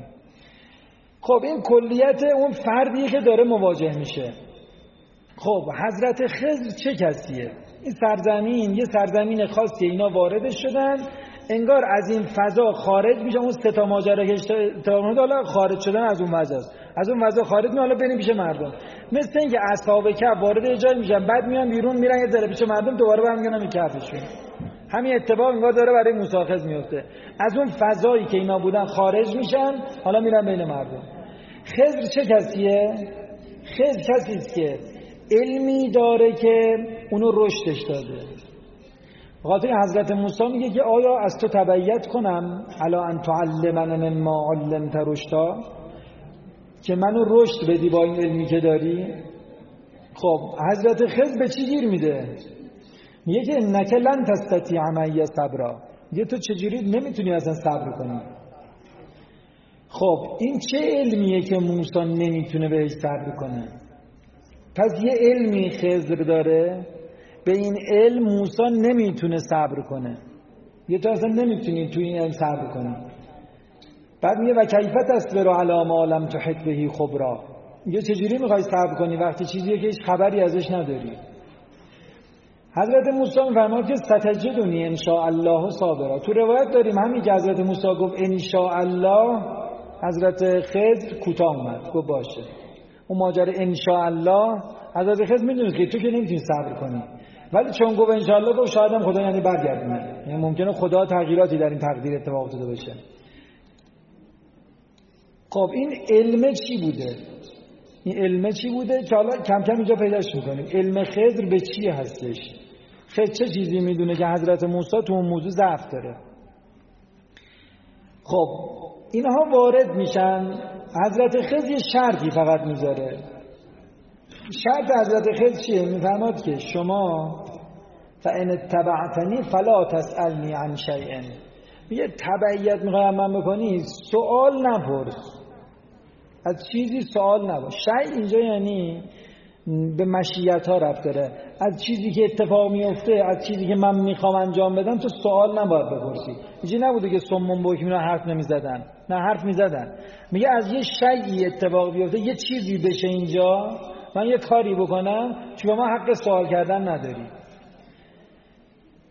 خب این کلیت اون فردیه که داره مواجه میشه. خب حضرت خضر چه کسیه؟ این سرزمین یه سرزمین خاصیه، اینا واردش شدن، انگار از این فضا خارج میشن. اون سه تا ماجرا که حالا خارج شدن از اون فضاست، از اون فضا خارج میشن، حالا بریم پیش مردم. مثل اینکه اصحاب کهف وارد یه جای میشن، بعد میان بیرون، میرن یه ذره پیش مردم، دوباره برمیگردن به کهفشون. همین اتفاق انگار داره برای موسی خضر میفته. از اون فضایی که اینا بودن خارج میشن، حالا میرن بین مردم. خضر چه کسیه؟ خضر کسی است که علمی داره که اونو رشدش داده. بخاطر حضرت موسی میگه که آیا از تو تبعیت کنم الا ان تعلمن مما علمت رشدا، که منو رشد بدی با این علمی که داری. خب حضرت خضر به چی گیر میده؟ میگه که انک لن تستطیع معی صبرا، میگه تو چجوری نمیتونی اصلا صبر کنی. خب این چه علمیه که موسی نمیتونه بهش صبر کنه؟ پس یه علمی خضر داره، به این علم موسی نمیتونه صبر کنه. یه تو اصلا نمیتونی تو این علم صبر کنی. بعد میگه و کیف تصبر علی ما لم تحط به خبرا، میگه چجوری میخوای صبر کنی وقتی چیزیه که هیچ خبری ازش نداری. حضرت موسی میفرماد که ستجدنی ان شاء الله صابرا. تو روایت داریم همین که حضرت موسی گفت ان شاء الله، حضرت خضر کوتاه اومد گفت باشه. اون ماجرا ان شاء الله، حضرت خضر میدونه که تو که نمیتونی صبر کنی، ولی چون گفت ان شاء الله گفت شاید هم خدا یعنی برگردونه، یعنی ممکنه خدا تغییراتی در این تقدیر اتفاق افتاده باشه. خب این علم چی بوده؟ این علم چی بوده که حالا کم کم اینجا پیداش میکنیم. علم خضر به چی هستش؟ خضر چه چیزی میدونه که حضرت موسی تو اون موضوع ضعف داره؟ خب اینها وارد میشن، حضرت خضر یه شرطی فقط میذاره. شرط حضرت خضر چیه؟ میفرماد که شما فان اتبعتنی فلا تسألنی عن شیء، میگه تبعیت میخوای من بکنی سوال نپرس، از چیزی سوال نباش. شیء اینجا یعنی به مشیت ها ربط داره، از چیزی که اتفاق میفته، از چیزی که من میخوام انجام بدم تو سوال نباید بپرسی. اینجا نبوده که سمون بکیم اینا حرف نمیزدن، نه حرف میزدن. میگه از یه شیئی اتفاق بیفته، یه چیزی بشه اینجا، من یه کاری بکنم، چون ما حق سوال کردن نداری.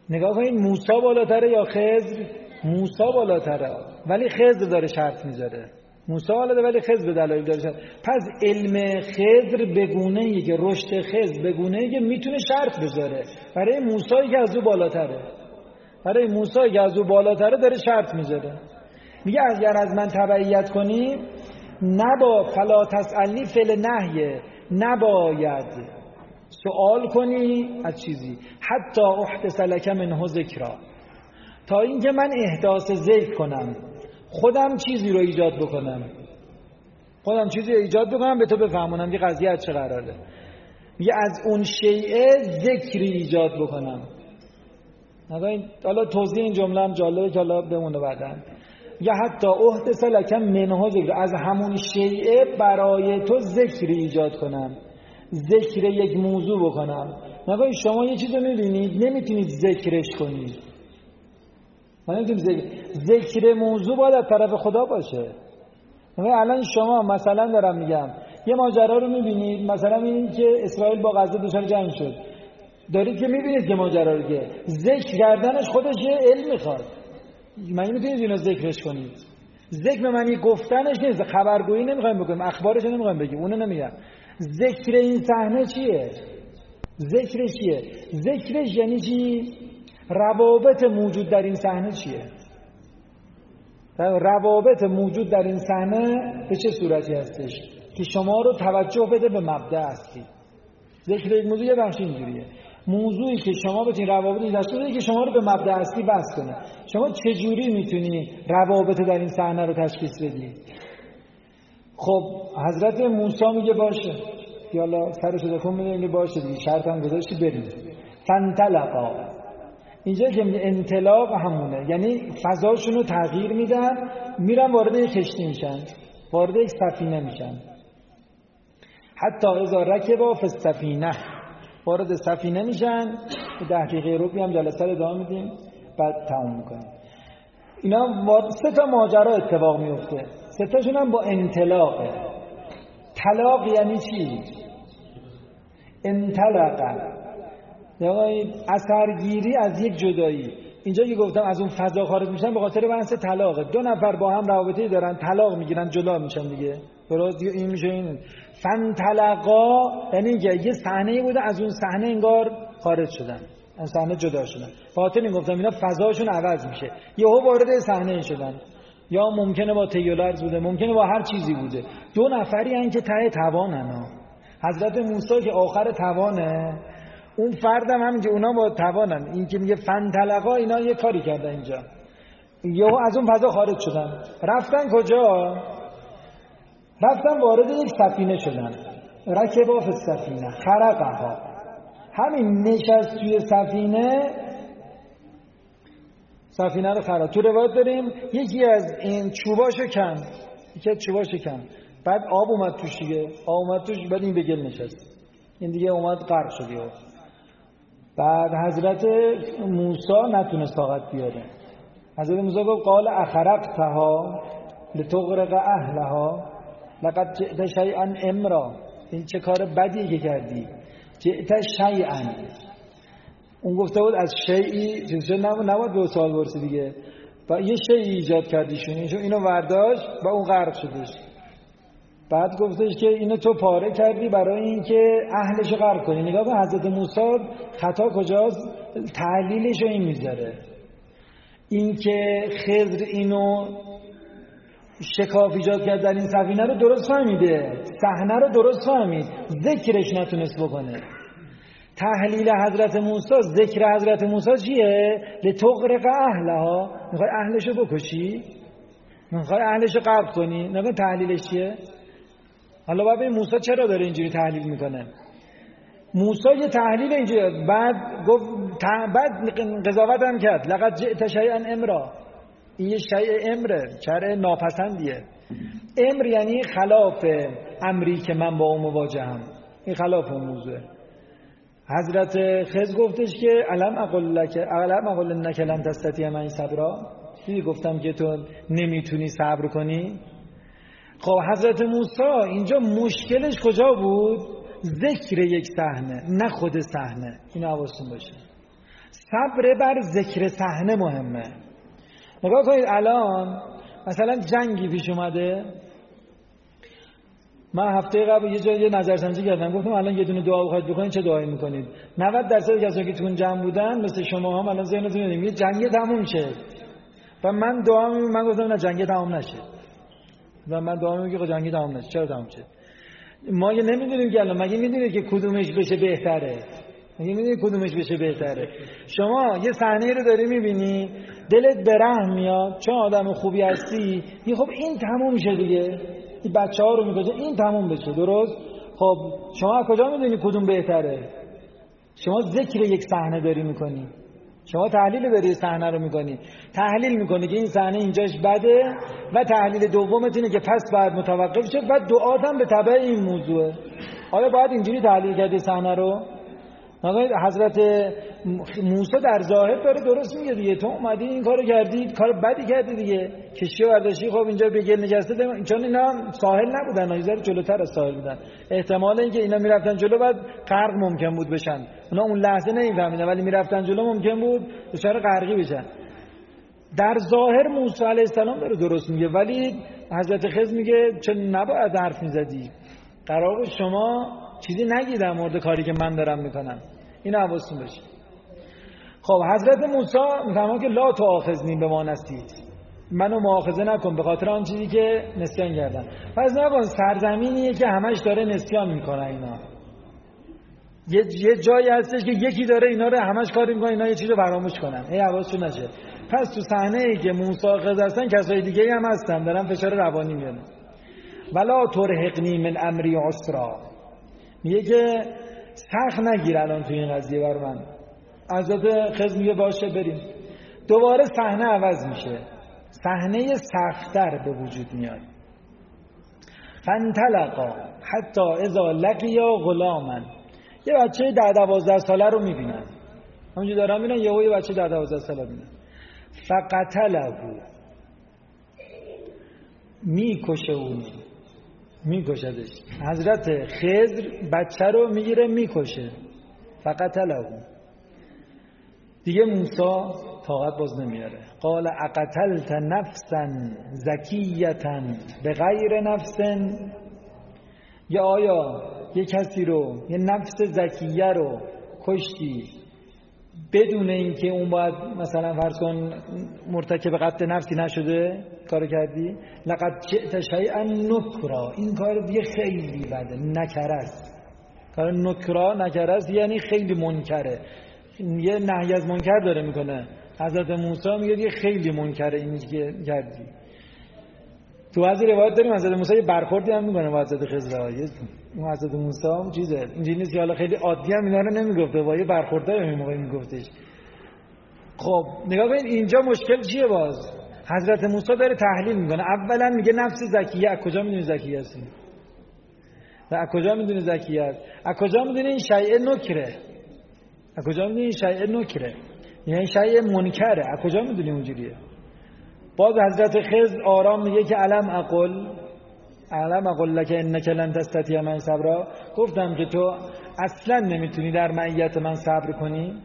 نگاه کنید موسی بالاتره یا خضر؟ موسی بالاتره، ولی خضر داره شرط میذاره. موسی بالاتره ولی خضر به دلایل داره شرط. پس علم خضر به گونه‌ای که رشد خضر به گونه‌ای که میتونه شرط بذاره برای موسی که از او بالاتره. برای موسی که از او بالاتره داره شرط میذاره. میگه اگر از من تبعیت کنی نبا فلا تسألنی فعل نهیه، نباید سوال کنی از چیزی حتی احدث لک منه ذکرا، تا اینکه من احداث ذکر کنم، خودم چیزی رو ایجاد بکنم، خودم چیزی رو ایجاد بکنم به تو بفهمونم که قضیه از چه قراره. میگه از اون شیء ذکری ایجاد بکنم. حالا توضیح این جمله هم جالبه که حالا بمونه بعداً. یا حتی احدث لک منه ذکر، از همون شیء برای تو ذکری ایجاد کنم، ذکر یک موضوع بکنم. نگاه شما یه چیز رو میبینید نمیتونید ذکرش کنید، نمیتونید ذکر ذکر موضوع باید از طرف خدا باشه. نگاه الان شما مثلا دارم میگم یه ماجرا رو میبینید، مثلا این که اسرائیل با غزه دچار جنگ شد، دارید که میبینید که ماجرا رو که ذکر کردنش خودش یه علم میخواد. من میتونید اینو ذکرش کنید. ذکر به معنی گفتنش نیست، خبرگویی نمیخوایم بکنیم، اخبارش نمیخوایم بگیم، اونو نمیگم. ذکر این صحنه چیه؟ ذکرش چیه؟ ذکرش یعنی چی؟ روابط موجود در این صحنه چیه؟ روابط موجود در این صحنه به چه صورتی هستش که شما رو توجه بده به مبدأ اصلی. ذکر یک موضوع یه بخش اینجوریه، موضوعی که شما بتونید روابطی داشته باشید که شما رو به مبدأ اصلی بس کنه. شما چجوری میتونی روابط در این صحنه رو تشخیص بدی؟ خب حضرت موسی میگه باشه، یالا سرشو تکون میده میگه باشه دیگه، شرط هم گذاشتی بریم. فانطلقا، اینجا که انطلاق همونه، یعنی فضاشون رو تغییر میدن، میرن وارد یک کشتی میشن، وارد یک سفینه میشن. حتی اذا رکبا فی السفینه، وارد سفینه میشن. ده دقیقه روبی هم جلسه رو ادامه میدیم بعد تموم میکنیم. اینا سه تا ماجرا اتفاق میفته، سه تاشون هم با انطلاقه. طلاق یعنی چی؟ انطلقه یعنی اثرگیری از یک جدایی. اینجا که گفتم از اون فضا خارج میشن به خاطر بحث طلاقه. دو نفر با هم روابطی دارن، طلاق میگیرن، جدا میشن دیگه، درست؟ این میشه این فانطلقا، یعنی یه صحنه‌ای بوده از اون صحنه انگار خارج شدن، از صحنه جدا شدن. خاطر این گفتم اینا فضاشون عوض میشه، یهو وارد صحنه شدن. یا ممکنه با تیولرز بوده، ممکنه با هر چیزی بوده. دو نفری هن که ته توانن ها. حضرت موسی که آخر توانه، اون فردم هم که اونا با توانن. این که میگه فانطلقا، اینا یه کاری کردن اینجا، یهو از اون فضا خارج شدن. رفتن کجا؟ رفتن وارد یک سفینه شدن. رکبا فی السفینه خرقها، همین نشست توی سفینه، سفینه رو خراب. تو روایت داریم یکی از این چوباشو کن، یکی از چوباشو کن، بعد آب اومد توش دیگه، آب اومد توش، بعد این به گل نشست، این دیگه اومد غرق شد. بعد حضرت موسی نتونست طاقت بیاره. حضرت موسی گفت قال اخرقتها لتغرق اهلها لقد جئت شیئا امرا، این چه کار بدی که کردی، جئت شیئا. اون گفته بود از شیئی چیزی نباید به سوال برسی دیگه، و یه شیئی ایجاد کردیشون، اینو ورداشت و اون غرق شدش. بعد گفتش که اینو تو پاره کردی برای اینکه اهلش رو غرق کنی. نگاه کن حضرت موسی خطا کجاست؟ تعلیلش رو این میذاره، این که خضر اینو شکاف ایجاد کرد در این سفینه رو درست فهمیده، صحنه رو درست فهمید، ذکرش نتونست بکنه. تحلیل حضرت موسی، ذکر حضرت موسی چیه؟ لتغرق اهلها، میخوای اهلش رو بکشی، میخوای اهلش رو غرق کنی. نگاه تحلیلش چیه؟ حالا باید ببین موسی چرا داره اینجوری تحلیل میکنه. موسی یه تحلیل اینجوری، بعد گفت بعد قضاوت هم کرد لقد جئت شیئا امرا، این یه شیء امره، شرع ناپسندیه. امر یعنی خلاف امری که من با اون مواجهم، این خلاف اون موضوعه. حضرت خضر گفتش که علم اقول لک علم اقول انک لن تستطیع معی صبرا، دیدی گفتم که تو نمیتونی صبر کنی. خب حضرت موسی اینجا مشکلش کجا بود؟ ذکر یک صحنه، نه خود صحنه. اینو حواستون باشه، صبر بر ذکر صحنه مهمه. نگاه کنید الان مثلا جنگی پیش اومده، من هفته قبل یه جایی نظرسنجی کردم، گفتم الان یه دونه دعا بخواید بکنید چه دعایی میکنید؟ نود درصد کسایی که تو اون جمع بودن مثل شما هم الان ذهنتون میاد یه جنگ تموم شه و من دعا میگم، من گفتم نه جنگ تموم نشه و من دعا میگم که جنگ تموم نشه. چرا تموم شه؟ ما که نمیدونیم که الان مگه میدونید که کدومش بشه بهتره؟ مگه میدونید کدومش بشه بهتره؟ شما یه صحنه رو داری میبینی دلت به رحم میاد چون آدم خوبی هستی، می خب این تموم شه دیگه، این بچه‌ها رو میگه این تموم بشه، درست؟ خب شما از کجا میدونی کدوم بهتره؟ شما ذکر یک صحنه داری میکنی، شما تحلیل بری صحنه رو میکنی، تحلیل میکنی که این صحنه اینجاش بده و تحلیل دومت اینه که پس باید متوقف شد و دعات هم به تبع این موضوعه. آیا باید اینجوری تحلیل کردی صحنه رو؟ نگاهید حضرت موسی در ظاهر داره درست میگه دیگه، تو اومدی این کارو کردی، کار بدی کردی دیگه، کشتی برداشتی، خب اینجا به گل نشسته، چون اینا ساحل نبودن، اینا جلوتر از ساحل بودن، احتمال اینکه اینا میرفتن جلو بعد غرق ممکن بود بشن، اونا اون لحظه نمیفهمیدن ولی میرفتن جلو ممکن بود دچار غرقی بشن. در ظاهر موسی علیه السلام داره درست میگه، ولی حضرت خضر میگه چه نباید حرف میزدی، قرار شما چیزی نگی در مورد کاری که من دارم میکنم، این حواستون باشه. خب حضرت موسی میفهمه که لا تؤاخذنی بما نسیت، منو مؤاخذه نکن به خاطر آن چیزی که نسیان کردم. پس نکن سرزمینیه که همش داره نسیان میکنه، اینا یه یه جایی هستش که یکی داره اینا رو همش کاری میکنه اینا یه چیزو فراموش کنن، ای حواستون نشه. پس تو صحنه ای که موسی خضر هستن کسای دیگه هم هستن دارن فشار روانی میارن. ولا ترهقنی من امری عسرا، میگه که سخت نگیر الان تو این قضیه بر من. حضرت خضر میگه باشه بریم. دوباره صحنه عوض میشه، صحنه سخت‌تر به وجود میاد. فانطلقا حتی اذا لقیا غلاما، یه بچه ده دوازده ساله رو میبینن، همونجوری دارن میبینن یهو یه بچه ده دوازده ساله میبینن. فقتله، میکشه اون، میکشدش. حضرت خضر بچه رو میگیره میکشه. فقتله، دیگه موسی طاقت باز نمیاره. قال اقتلت نفسا زکیتا بغیر نفس، یا آیا یه کسی رو، یه نفس زکیه رو کشتی بدون اینکه اون باید مثلا فرض کن مرتکب قتل نفسی نشده کارو کردی؟ لقد جئت شیئا نکرا، این کار دیگه خیلی بده، نکره است. کار نکرا نکره است یعنی خیلی منکره، یه نهی از منکر داره میکنه. حضرت موسی میگه دیگه خیلی منکره این که کردی. تو بعضی روایت داریم حضرت موسی یه برخوردی هم میکنه با حضرت خضر. اون حضرت موسی هم چیزه اینجوری نیست که حالا خیلی عادی هم اینا رو نمیگفته، با یه برخوردای این موقع میگفتش. خب نگاه کنید اینجا مشکل چیه؟ باز حضرت موسی داره تحلیل میکنه. اولا میگه نفس زکیه، از کجا میدونی زکیه هستی؟ و از کجا میدونی زکیه است؟ از کجا میدونی این شیء نکره؟ از کجا میدونی این شیء نکره؟ یعنی شیء منکره، از کجا میدونی اونجوریه؟ باز حضرت خضر آرام میگه که علم اقل علم اقل لک انک لن تستطیع معی صبرا، گفتم که تو اصلا نمیتونی در معیت من صبر کنی.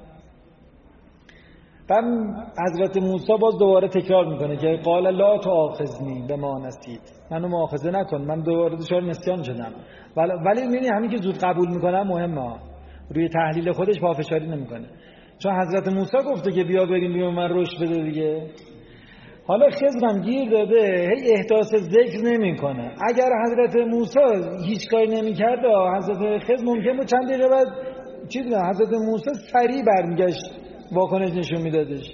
بعد حضرت موسی باز دوباره تکرار میکنه که قال لا تؤاخذنی بما نسیت، منو مؤاخذه نکن، من دوباره دچار نسیان شدم. ولی میبینی همین که زود قبول میکنه مهمه، روی تحلیل خودش پافشاری نمیکنه، چون حضرت موسی گفته که بیا بریم بیا من رشد بده دیگه. حالا خضرم گیر داده، هی احداث ذکر نمیکنه. اگر حضرت موسی هیچ کاری نمیکرد حضرت خضر ممکن بود چند دقیقه بعد چیز نه، حضرت موسی سریع برمیگشت واکنش نشون میدادش.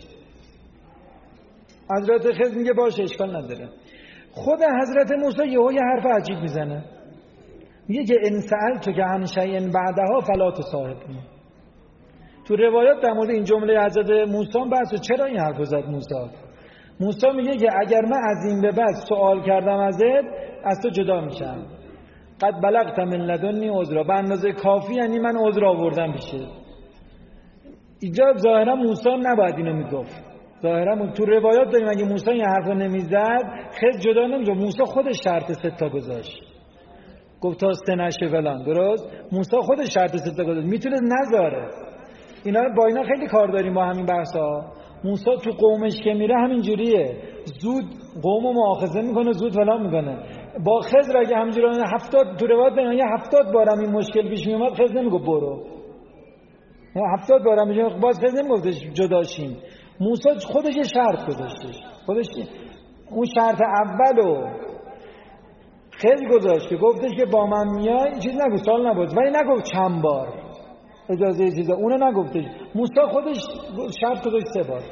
حضرت خضر میگه باشه اشکال نداره. خود حضرت موسی یهو یه حرف عجیب میزنه، میگه که ان سألتک عن شیء بعدها فلا تصاحبنی. تو روایات در مورد این جمله حضرت موسی بحث چرا این حرفو زد موسی. موسی میگه که اگر من از این به بعد سوال کردم ازت از تو جدا میشم. قد بلغت من لدنی عذرا، به اندازه کافی یعنی من عذر آوردم پیشت. اینجا ظاهرا موسی نباید اینو میگفت، ظاهرا تو روایات داریم اگه موسی این حرفو نمیزد خیلی جدا نمیشه. موسی خودش شرط سه تا گذاشت، گفت تا سه نشه فلان، درست؟ موسی خودش شرط سه تا گذاشت، میتونه نذاره. اینا با اینا خیلی کار داریم با همین بحثا. موسی تو قومش که میره همین جوریه، زود قومو مؤاخذه میکنه، زود فلان میکنه. با خضر اگه همینجوری هفتاد تو روایت دارن یه هفتاد بارم این مشکل پیش میومد، خضر نمیگفت برو، هفتاد بارم میگه باز خضر نمیگفتش جداشیم. موسی خودش یه شرط گذاشتش، خودش اون شرط اولو خیلی گذاشت که گفتش که با من میای چیز نگو، سال نبود، ولی نگفت چند بار اجازه چیزا، اونو نگفتش. موسی خودش شرط گذاشت سه بار.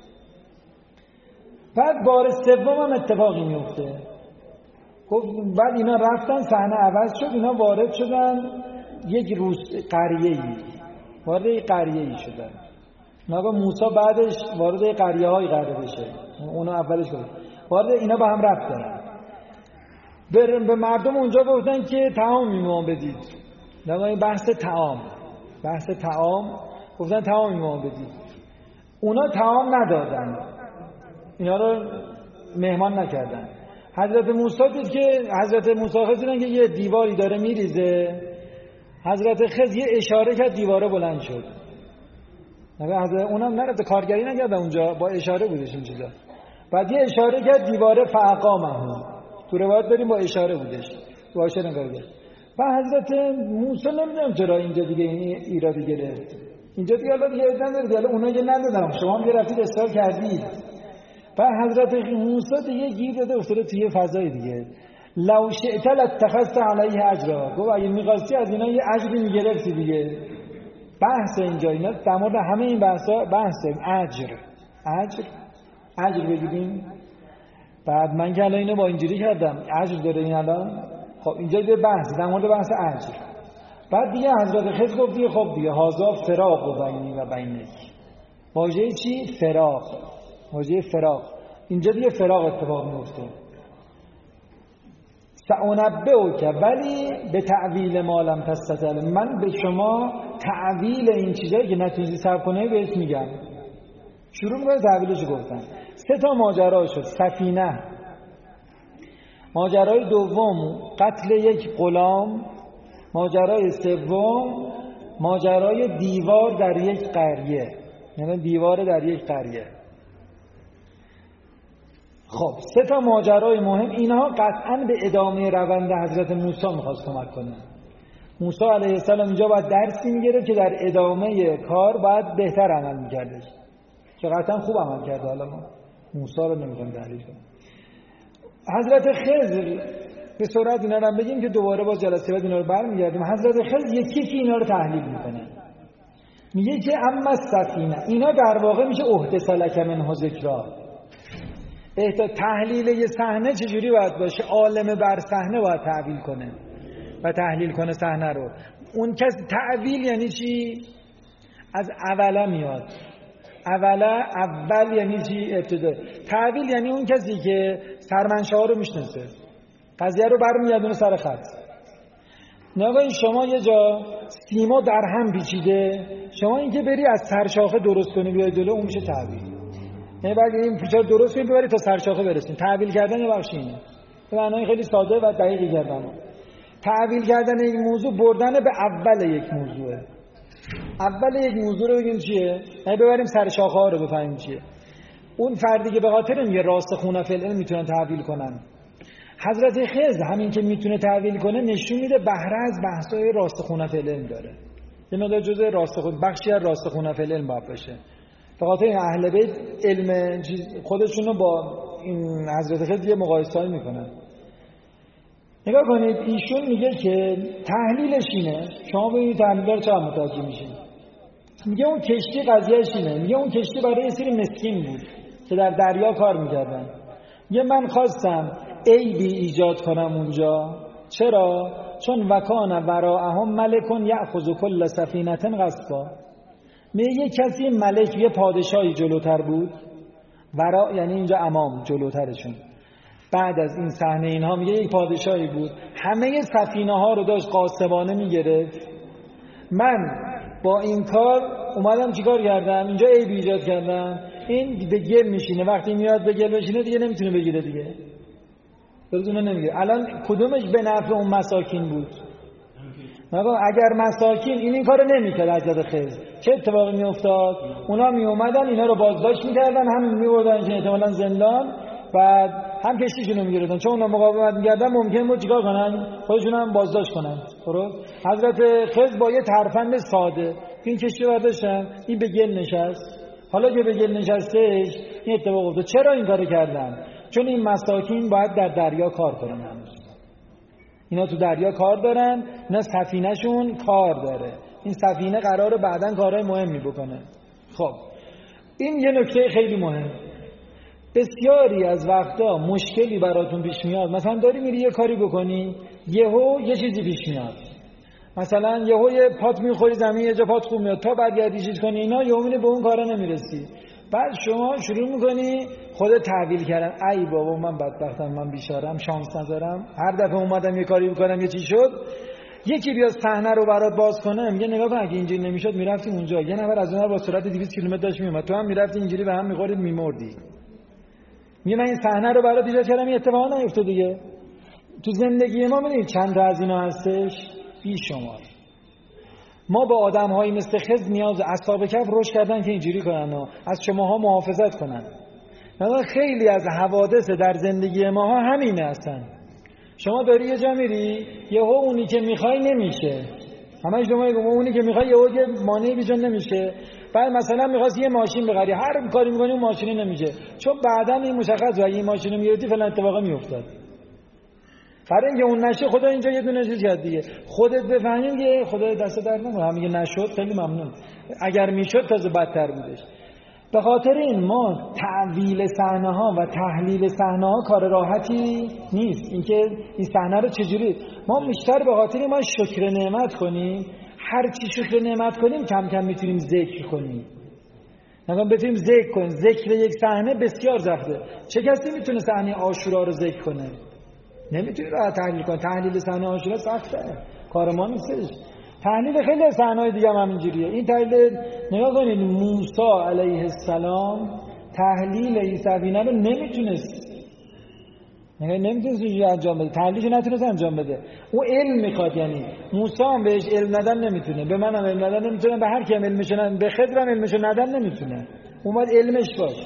بعد بار سوم هم اتفاقی میفته. گفت بعد اینا رفتن، صحنه عوض شد، اینا وارد شدن یک روز قریه‌ای، وارد یک قریه‌ای شدن. ناگه موسی بعدش وارد قریه‌های قرار بشه، اونا اولش گفت وارد اینا با هم رفتن. به مردم اونجا گفتن که طعام میمون بدید. ناگه این بحث طعام، بحث طعام گفتن طعام میمون بدید. اونا طعام ندادن، اینا رو مهمان نکردن. حضرت موسی دید که حضرت موسی خواستن که یه دیواری داره میریزه، حضرت خضر یه اشاره کرد، دیواره بلند شد. حضرت اونم نرفته کارگری نکرده اونجا، با اشاره بودش این چیزا. بعد یه اشاره کرد، دیواره فاقامه، تو روایت داریم با اشاره بودش، با اشاره نگرده. و حضرت موسی نمیدونم چرا اینجا دیگه این ایرادی گرفت. اینجا دیگه الان دیگه نداره، حالا اونا که ندادم، شما هم یه رفتید اصرار کردید. و حضرت موسی دیگه گیر داده افتاده توی فضای دیگه. لو شئت لاتخذت علیه اجرا، گفت اگه می‌خواستی از اینا یه اجری می‌گرفتی دیگه. بحث اینجا اینا در مورد همه این بحثا بحث اجر، اجر اجر بگیریم. بعد من که الان اینو با اینجوری کردم، اجر داره این الان. خب اینجا یه بحث در مورد بحث اجر. بعد دیگه حضرت خضر گفت دیگه خب دیگه هازا فراق و بینی و بینک. واژه چی؟ فراق، واژه فراق. اینجا دیگه فراق اتفاق میفته. سأنبئک که ولی به تعویل ما لم تستطع، من به شما تعویل این چیزایی که نتونی صبر کنی بهش میگم. شروع میکنه تعویلش گفتن. سه تا ماجرا شد. سفینه، ماجرای دوم قتل یک غلام، ماجرای سوم ماجرای دیوار در یک قریه، یعنی دیوار در یک قریه. خب سه تا ماجرای مهم، اینها قطعاً به ادامه روند حضرت موسی میخواست کمک کنه. موسی علیه السلام اینجا باید درسی میگیره که در ادامه کار باید بهتر عمل میکردش، که قطعاً خوب عمل کرده. حالا ما موسی رو نمیخوایم تحلیل کنیم. حضرت خضر به سرعت اینا رو بگیم که دوباره باز جلسه بعد اینا رو برمیگردیم. حضرت خضر یکی که اینا رو تحلیل میکنه، میگه که اما سفینه، اینا در واقع میشه احدث لک منه ذکرا. تحلیل یه صحنه چجوری باید باشه؟ عالم بر صحنه باید تعبیل کنه و تحلیل کنه صحنه رو. اون کس تعبیل یعنی چی؟ از اوله میاد. اوله، اول یعنی چی؟ ابتدا. تعبیل یعنی اون کسی که سرمنشأ رو میشناسه، قضیه رو برمیگردونه سر خط. نگاه شما یه جا سیما در هم پیچیده، شما اینکه بری از سرشاخه درست کنی بیای جلو، اون میشه تعبیل. یعنی بعد این پیچا درست کنید ببرید تا سرشاخه برسید. تعبیل کردن یه بخش اینه. به معنای خیلی ساده و دقیقی کردن. تعبیل کردن یک موضوع بردن به اول یک موضوعه. اول یک موضوع رو بگیم چیه؟ یعنی ببریم سرشاخه ها رو بفهمیم چیه. اون فردی که به خاطر میگه راسخون فی العلم میتونن تعبیل کنن. حضرت خضر همین که میتونه تعبیل کنه نشون میده بهره از بحث‌های راسخون فی العلم داره. یه مقدار جزء راسخون بخشی از راسخون فی العلم باید باشه. به خاطر این اهل بیت علم خودشون رو با این حضرت خضر یه مقایسه‌ای میکنن. نگاه کنید ایشون میگه که تحلیلش اینه، شما ببینید تحلیل رو چقدر متوجه میشین. میگه اون کشتی قضیهش اینه، میگه اون کشتی برای یه سری مسکین بود که در دریا کار میکردن. میگه من خواستم عیبی ایجاد کنم اونجا. چرا؟ چون وکان وراءهم ملکون یأخذ کل سفینة غصبا. میگه یه کسی ملک، یه پادشاهی جلوتر بود. ورا یعنی اینجا امام، جلوترشون. بعد از این صحنه اینها میگه یک پادشاهی بود، همه سفینه ها رو داشت قاصبانه میگرفت. من با این کار اومدم چیکار کردم؟ اینجا عیب ایجاد کردم. این به گل میشینه، وقتی میاد به گل بشینه دیگه نمیتونه بگیره دیگه. درستونه نمیگیره. الان کدومش به نفع اون مساکین بود؟ اگر مساکین این این کارو نمیکرد حضرت خضر چه اتفاقی میافتاد؟ اونا میومدن اینا رو بازداشت میکردن، هم میبردن احتمالاً زندان، بعد هم کشتیشون رو میگردن، چون اونا مقاومت میکردن ممکن بود چیکار کنن؟ خودشون هم بازداشت کنن. درست؟ حضرت خضر با یه ترفند ساده این کشتی برداشتن، این به گل نشست. حالا که به گل نشستش این اتفاق افتاد. چرا این کارو کردن؟ چون این مساکین باید در دریا کار کنن. اینا تو دریا کار دارن، اینا سفینه‌شون کار داره. این سفینه قراره بعداً کارهای مهمی بکنه. خب این یه نکته خیلی مهم. بسیاری از وقتا مشکلی براتون پیش میاد، مثلا داری میری یه کاری بکنی، یهو یه چیزی پیش میاد، مثلا یهو یه پات میخوری زمین، یه جا پات خوب میاد، تا برگردی چیز کنی اینا، یهو میبینی به اون کارا نمیرسی. بعد شما شروع میکنی خودت تحویل کردن، ای بابا من بدبختم، من بیچارم، شانس ندارم، هر دفعه اومدم یه کاری بکنم یه چی شد. یکی بیاد صحنه رو برات باز کنه، میگه نگاه کن اگه اینجوری نمیشد میرفتی اونجا، یه نفر از اونها با سرعت دویست کیلومتر داشت میومد، تو هم میرفتی اینجوری به هم میخورید میمردی. میگه من این صحنه رو برات ایجاد کردم، این اتفاق نیفته دیگه. تو زندگی ما میدونید چند تا از اینا هستش؟ بیشمار. ما با آدم‌هایی مثل خضر نیاز اصحاب کهف رشد کردن که اینجوری کنن و از شماها محافظت کنن. مثلا خیلی از حوادث در زندگی ماها همینه هستن. شما داری یه جا میری، یهو اونی که میخوای نمیشه. همش شما میگم اونی که میخوای یهو یه مانعی بیجون نمیشه. بعد مثلا می‌خواست یه ماشین بخری، هر کاری می‌کنی اون ماشین نمیشه. چون بعداً این مشخص و این ماشین رو می‌گرفتی فلان اتفاقی میافتاد. برای اینکه اون نشه خدا اینجا یه دونه چیز کرد دیگه. خودت بفهمیم که خدا دست در نمیاره. هم میگه نشد خیلی ممنون. اگر میشد تازه بدتر بودش. به خاطر این ما تعویل صحنه‌ها و تحلیل صحنه‌ها کار راحتی نیست. اینکه این صحنه رو چجوری ما بیشتر به خاطر ما شکر نعمت کنیم. هر چی شکر نعمت کنیم کم کم میتونیم ذکر کنیم. نگاه بتونیم ذکر کنیم. ذکر یک صحنه بسیار سخته. چه کسی میتونه صحنه عاشورا رو ذکر کنه؟ نمیتونی راحت تحلیل کنی. تحلیل صحنه عاشورا سخته. کار ما نیستش. تحلیل خیلی صحنه‌های دیگه هم همینجوریه. این تحلیل نگاه کنید موسی علیه السلام تحلیل این سفینه رو نمیتونست. نگاه نمیتونست اینجوری انجام بده. تحلیلش نتونست انجام بده. اون علم میخواد، یعنی موسی هم بهش علم ندن نمیتونه. به منم علم ندن نمیتونه. به هر کی هم علمش ندن، به خضر هم علمش ندن نمیتونه. اون باید علمش باشه.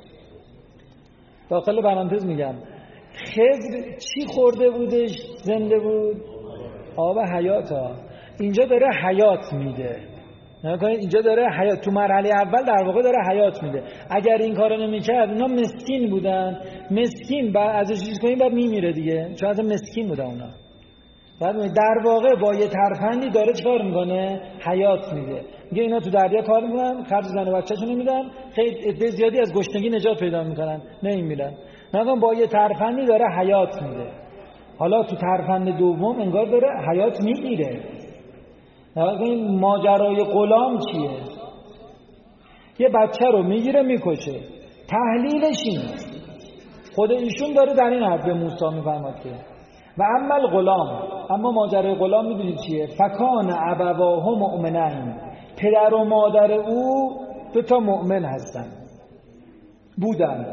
داخل پرانتز میگم خضر چی خورده بودش زنده بود؟ آب حیات ها. اینجا داره حیات میده. نگاه اینجا داره حیات، تو مرحله اول در واقع داره حیات میده. اگر این کارو نمیکرد اونا مسکین بودن. مسکین بعد ازش چیز کنیم بعد میمیره دیگه، چون اصلا مسکین بودن اونا. بعد در واقع با یه ترفندی داره چیکار میکنه؟ حیات میده. میگه اینا تو دریا کار میکنن، خرج زن و بچه‌شون میدن، خیلی عده زیادی از گشنگی نجات پیدا میکنن، نمیمیرن. نگاه با یه ترفندی داره حیات میده. حالا تو ترفند دوم انگار داره حیات میگیره. این ماجرای غلام چیه؟ یه بچه رو میگیره میکشه. تحلیلش اینه. خود ایشون داره در این حرف به موسی میفهمد که و اما الغلام، اما ماجرای غلام میدونید چیه؟ فکان ابواه مؤمنین، پدر و مادر او دو تا مؤمن هستن بودن،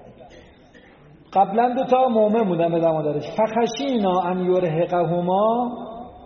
قبلا دو تا مؤمن بودن به مادرش. فخشینا ان یرهقهما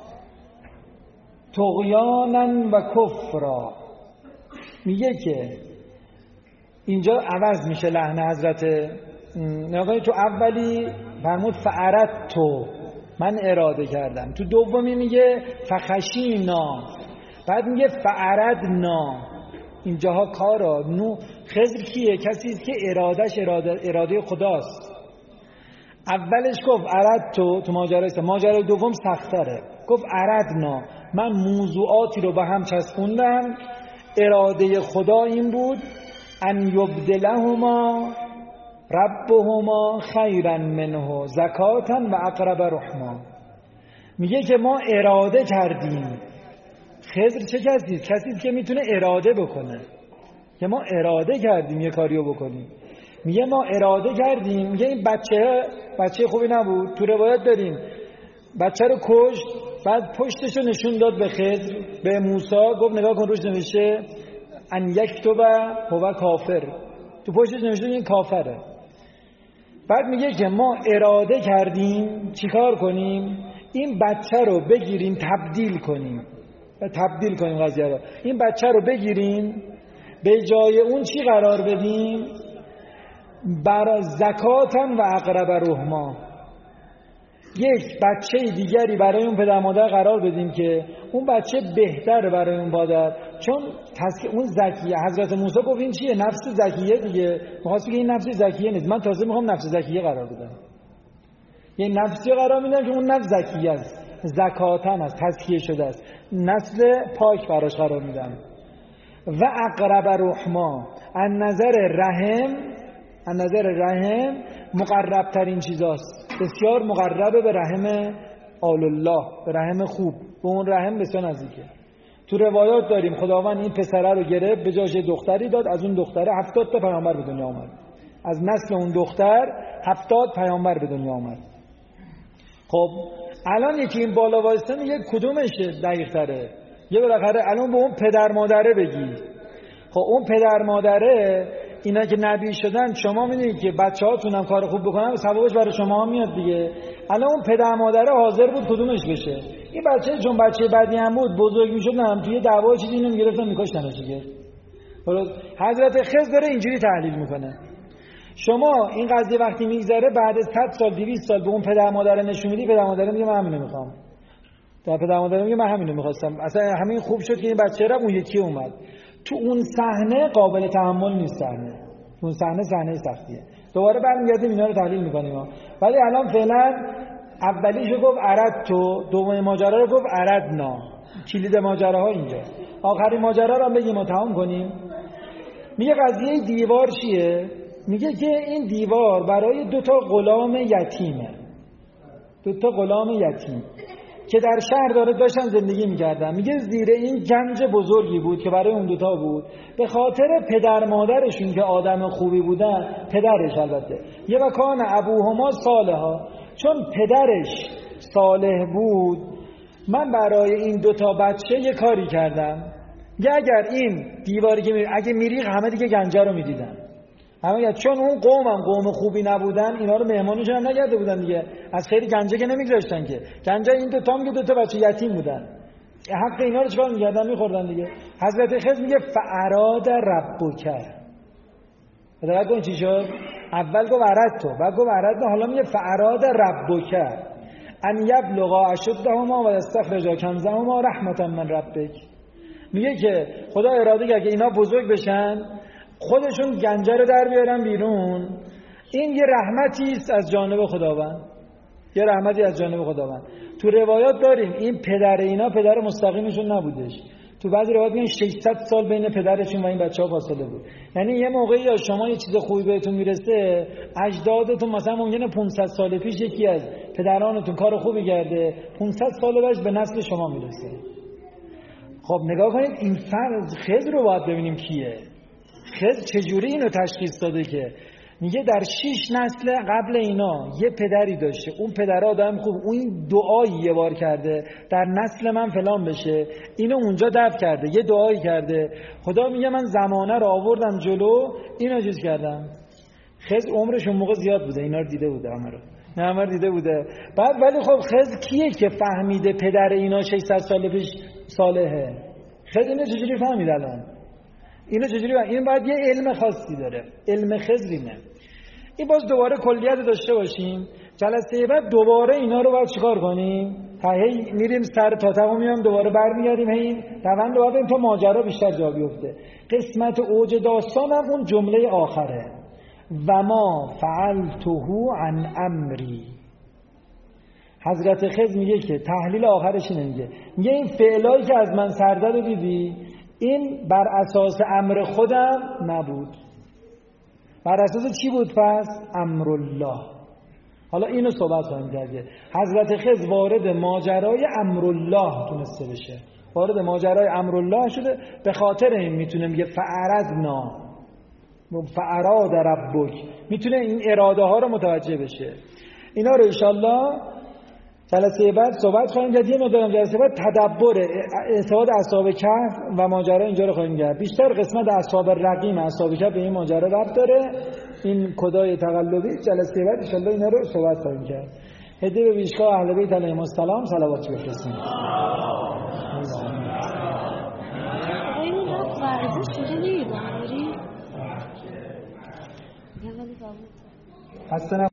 طغیانا و کفرا. میگه که اینجا عوض میشه لحن حضرت. نگاه تو اولی فرمود فعرت تو، من اراده کردم. تو دومی میگه فخشینا، بعد میگه فعردنا. اینجاها کارا نو خضر کیه؟ کسی است که ارادش اراده اراده خداست. اولش گفت عرد تو تو ماجرای ماجرای دوم سخت‌تره. گفت عردنا، من موضوعاتی رو به هم چسبوندم، اراده خدا این بود ان یبدلهما ربهما خیرا منه زکاتا و اقرب رحما. میگه که ما اراده کردیم. خضر چه کسی؟ کسی که میتونه اراده بکنه، که ما اراده کردیم یه کاریو بکنیم. میگه ما اراده کردیم. میگه این بچه بچه خوبی نبود، تو روایت داریم بچه رو کشت، بعد پشتشو نشون داد به خضر، به موسی، گفت نگاه کن روش نوشته ان یکتب هو کافر، تو پشتش نوشته این کافره. بعد میگه که ما اراده کردیم چیکار کنیم؟ این بچه رو بگیریم تبدیل کنیم و تبدیل کنیم قضیه رو. این بچه رو بگیریم به جای اون چی قرار بدیم؟ بر زکاتن و اقرب رحما، یک بچه دیگری برای اون پدر مادر قرار بدیم که اون بچه بهتر برای اون مادر، چون تسک اون زکیه. حضرت موسی گفت این چیه؟ نفس زکیه دیگه. می‌خواست بگه این نفس زکیه نیست، من تازه میخوام نفس زکیه قرار بدم. یه نفسی قرار میدم که اون نفس زکیه است، زکاتن است، تزکیه شده است، نسل پاک براش قرار میدم. و اقرب رحما، از نظر رحم، از نظر رحم مقرب ترین چیزاست، بسیار مقربه به رحم آل الله، به رحم خوب، به اون رحم بسیار نزدیکه. تو روایات داریم خداوند این پسره رو گرفت، به جاش دختری داد، از اون دختره هفتاد تا پیامبر به دنیا آمد، از نسل اون دختر هفتاد پیامبر به دنیا آمد. خب الان یکی این بالا وایسته میگه کدومشه دقیق تره؟ یه بالاخره الان به اون پدر مادره بگی. خب اون پدر مادره، اینا که نبی شدن، شما میدونید که بچه‌هاتون هم کار خوب بکنن ثوابش برای شما هم میاد دیگه. الان اون پدر مادره حاضر بود کدومش بشه؟ این بچه چون بچه بدی هم بود، بزرگ میشد، هم توی دعوا چیزی اینو میگرفتن میکشتنش دیگه. درست؟ حضرت خضر داره اینجوری تحلیل میکنه. شما این قضیه وقتی میگذره بعد از صد سال دویست سال به اون پدر مادر نشون میدی، پدر مادر میگه من همینو میخوام. تا پدر مادر میگه من همینو میخواستم، اصلا همین خوب شد که این بچه را اون یکی اومد. تو اون صحنه قابل تحمل نیست صحنه. تو اون صحنه صحنه سختیه. دوباره برمیگردیم اینا رو تحلیل میکنیم. ولی الان فعلا اولیشو گفت اردتو، دومین ماجرا رو گفت اردنا. کلید ماجراها اینجا. آخرین ماجرا رو هم بگیم و تمام کنیم. میگه قضیه دیوار چیه؟ میگه که این دیوار برای دو تا غلام یتیمه. دو تا غلام یتیم که در شهر داره داشتن زندگی میکردن. میگه زیر این گنج بزرگی بود که برای اون دوتا بود، به خاطر پدر مادرشون که آدم خوبی بودن، پدرش البته، یه وکان ابوهما صالحا، چون پدرش صالح بود، من برای این دوتا بچه یه کاری کردم. یه اگر این دیواری که میری، اگه میری همه دیگه گنجه رو میدیدن، همه، چون اون قوم هم قوم خوبی نبودن، اینا رو مهمانشون هم نگرده بودن دیگه، از خیلی گنجه که نمیگذاشتن که. گنجه این دو تا هم که دو تا بچه یتیم بودن، حق اینا رو چیکار می‌کردن؟ می‌خوردن دیگه. حضرت خضر میگه فاراد ربک. بعد اون چی شد؟ اول گفت اراد تو، بعد گفت اراد، حالا میگه فاراد ربک ان یبلغا اشدهما و یستخرجا کنزهما رحمتا من ربک. میگه که خدا اراده کرد که اینا بزرگ بشن، خودشون گنجه رو در بیارن بیرون. این یه رحمتی است از جانب خداوند، یه رحمتی از جانب خداوند. تو روایات داریم این پدر اینا پدر مستقیمشون نبودش. تو بعضی روایات میگن ششصد سال بین پدرشون و این بچه‌ها فاصله بود. یعنی یه موقعی یا شما یه چیز خوبی بهتون میرسه، اجدادتون مثلا ممکنه پانصد سال پیش یکی از پدرانتون کار خوبی کرده، پانصد سال بعدش به نسل شما میرسه. خب نگاه کنید این فرض خضر رو باید ببینیم کیه. خضر چجوری اینو تشخیص داده که میگه در شش نسل قبل اینا یه پدری داشته، اون پدر آدم خوب، اون دعایی یه بار کرده در نسل من فلان بشه، اینو اونجا دفع کرده، یه دعایی کرده، خدا میگه من زمانه رو آوردم جلو، اینو چیز کردم. خضر عمرش اون موقع زیاد بوده، اینا رو دیده بوده، همه رو نه همه رو دیده بوده. بعد ولی خب خضر کیه که فهمیده پدر اینا ششصد سال پیش صالحه؟ خضر اینو چجوری فهمید الان؟ اینو چجوری فهمید؟ این باید یه علم خاصی داره، علم خضرینه. این باز دوباره کلیت داشته باشیم. جلسه بعد دوباره اینا رو باید چیکار کنیم؟ تا هی میریم سر تا تمام میام دوباره برمیگردیم، هی این روند رو باید تا ماجرا بیشتر جا بیفته. قسمت اوج داستان هم اون جمله آخره، و ما فعلته عن امری. حضرت خضر میگه که تحلیل آخرش اینه، میگه میگه این فعلایی که از من سرزد رو دیدی، این بر اساس امر خودم نبود. بر اساس چی بود پس؟ امرالله. حالا اینو صحبت کنیم دیگه. حضرت خضر وارد ماجرای امرالله تونسته بشه، وارد ماجرای امرالله شده، به خاطر این میتونه میگه فعرضنا فاراد ربک، میتونه این اراده ها رو متوجه بشه. اینا رو انشالله جلسه بعد صحبت خواهیم کرد. یه مقدارم جلسه بعد تدبر اعتقاد اصحاب کهف و ماجرا اینجا رو خواهیم کرد. بیشتر قسمت اصحاب رقیم، اصحاب کهف به این ماجرا ربط داره، این کدای تقلبی. جلسه بعد ان شاء الله اینا رو صحبت خواهیم کرد. هدیه به پیشگاه اهل بیت علیهم السلام صلوات بفرستیم. این رفت ورزش اینجا نمیدونم بری؟ هستن